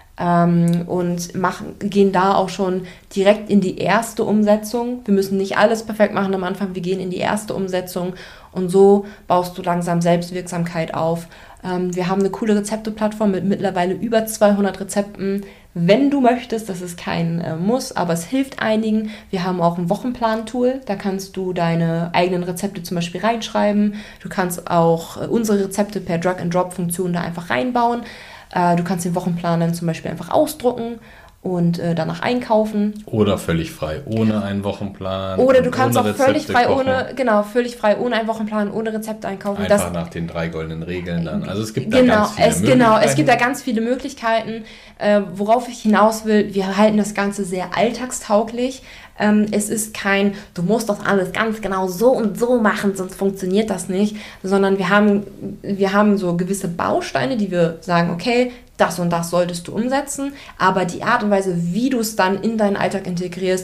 Speaker 1: Und gehen da auch schon direkt in die erste Umsetzung. Wir müssen nicht alles perfekt machen am Anfang, wir gehen in die erste Umsetzung und so baust du langsam Selbstwirksamkeit auf. Wir haben eine coole Rezepteplattform mit mittlerweile über 200 Rezepten. Wenn du möchtest, das ist kein Muss, aber es hilft einigen. Wir haben auch ein Wochenplan-Tool, da kannst du deine eigenen Rezepte zum Beispiel reinschreiben. Du kannst auch unsere Rezepte per Drag-and-Drop-Funktion da einfach reinbauen. Du kannst den Wochenplan dann zum Beispiel einfach ausdrucken und danach einkaufen.
Speaker 2: Oder völlig frei, ohne einen Wochenplan.
Speaker 1: Oder du kannst auch völlig frei
Speaker 2: kochen.
Speaker 1: ohne einen Wochenplan, ohne Rezept einkaufen.
Speaker 2: Einfach nach den 3 goldenen Regeln dann. Also es gibt da ganz viele Möglichkeiten.
Speaker 1: Genau, es gibt da ganz viele Möglichkeiten. Worauf ich hinaus will, wir halten das Ganze sehr alltagstauglich. Es ist kein, du musst das alles ganz genau so und so machen, sonst funktioniert das nicht, sondern wir haben so gewisse Bausteine, die wir sagen, okay, das und das solltest du umsetzen, aber die Art und Weise, wie du es dann in deinen Alltag integrierst,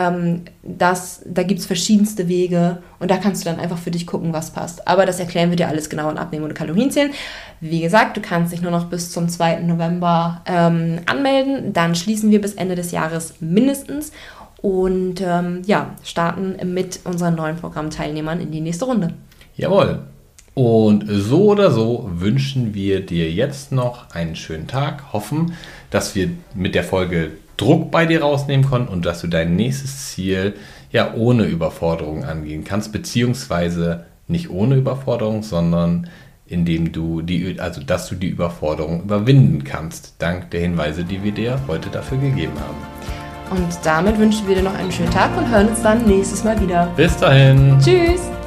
Speaker 1: da gibt es verschiedenste Wege und da kannst du dann einfach für dich gucken, was passt. Aber das erklären wir dir alles genau in Abnehmen ohne Kalorienzählen. Wie gesagt, du kannst dich nur noch bis zum 2. November anmelden, dann schließen wir bis Ende des Jahres mindestens. Und starten mit unseren neuen Programmteilnehmern in die nächste Runde.
Speaker 2: Jawohl. Und so oder so wünschen wir dir jetzt noch einen schönen Tag. Hoffen, dass wir mit der Folge Druck bei dir rausnehmen konnten und dass du dein nächstes Ziel ja ohne Überforderung angehen kannst. Beziehungsweise nicht ohne Überforderung, sondern indem dass du die Überforderung überwinden kannst. Dank der Hinweise, die wir dir heute dafür gegeben haben.
Speaker 1: Und damit wünschen wir dir noch einen schönen Tag und hören uns dann nächstes Mal wieder.
Speaker 2: Bis dahin.
Speaker 1: Tschüss.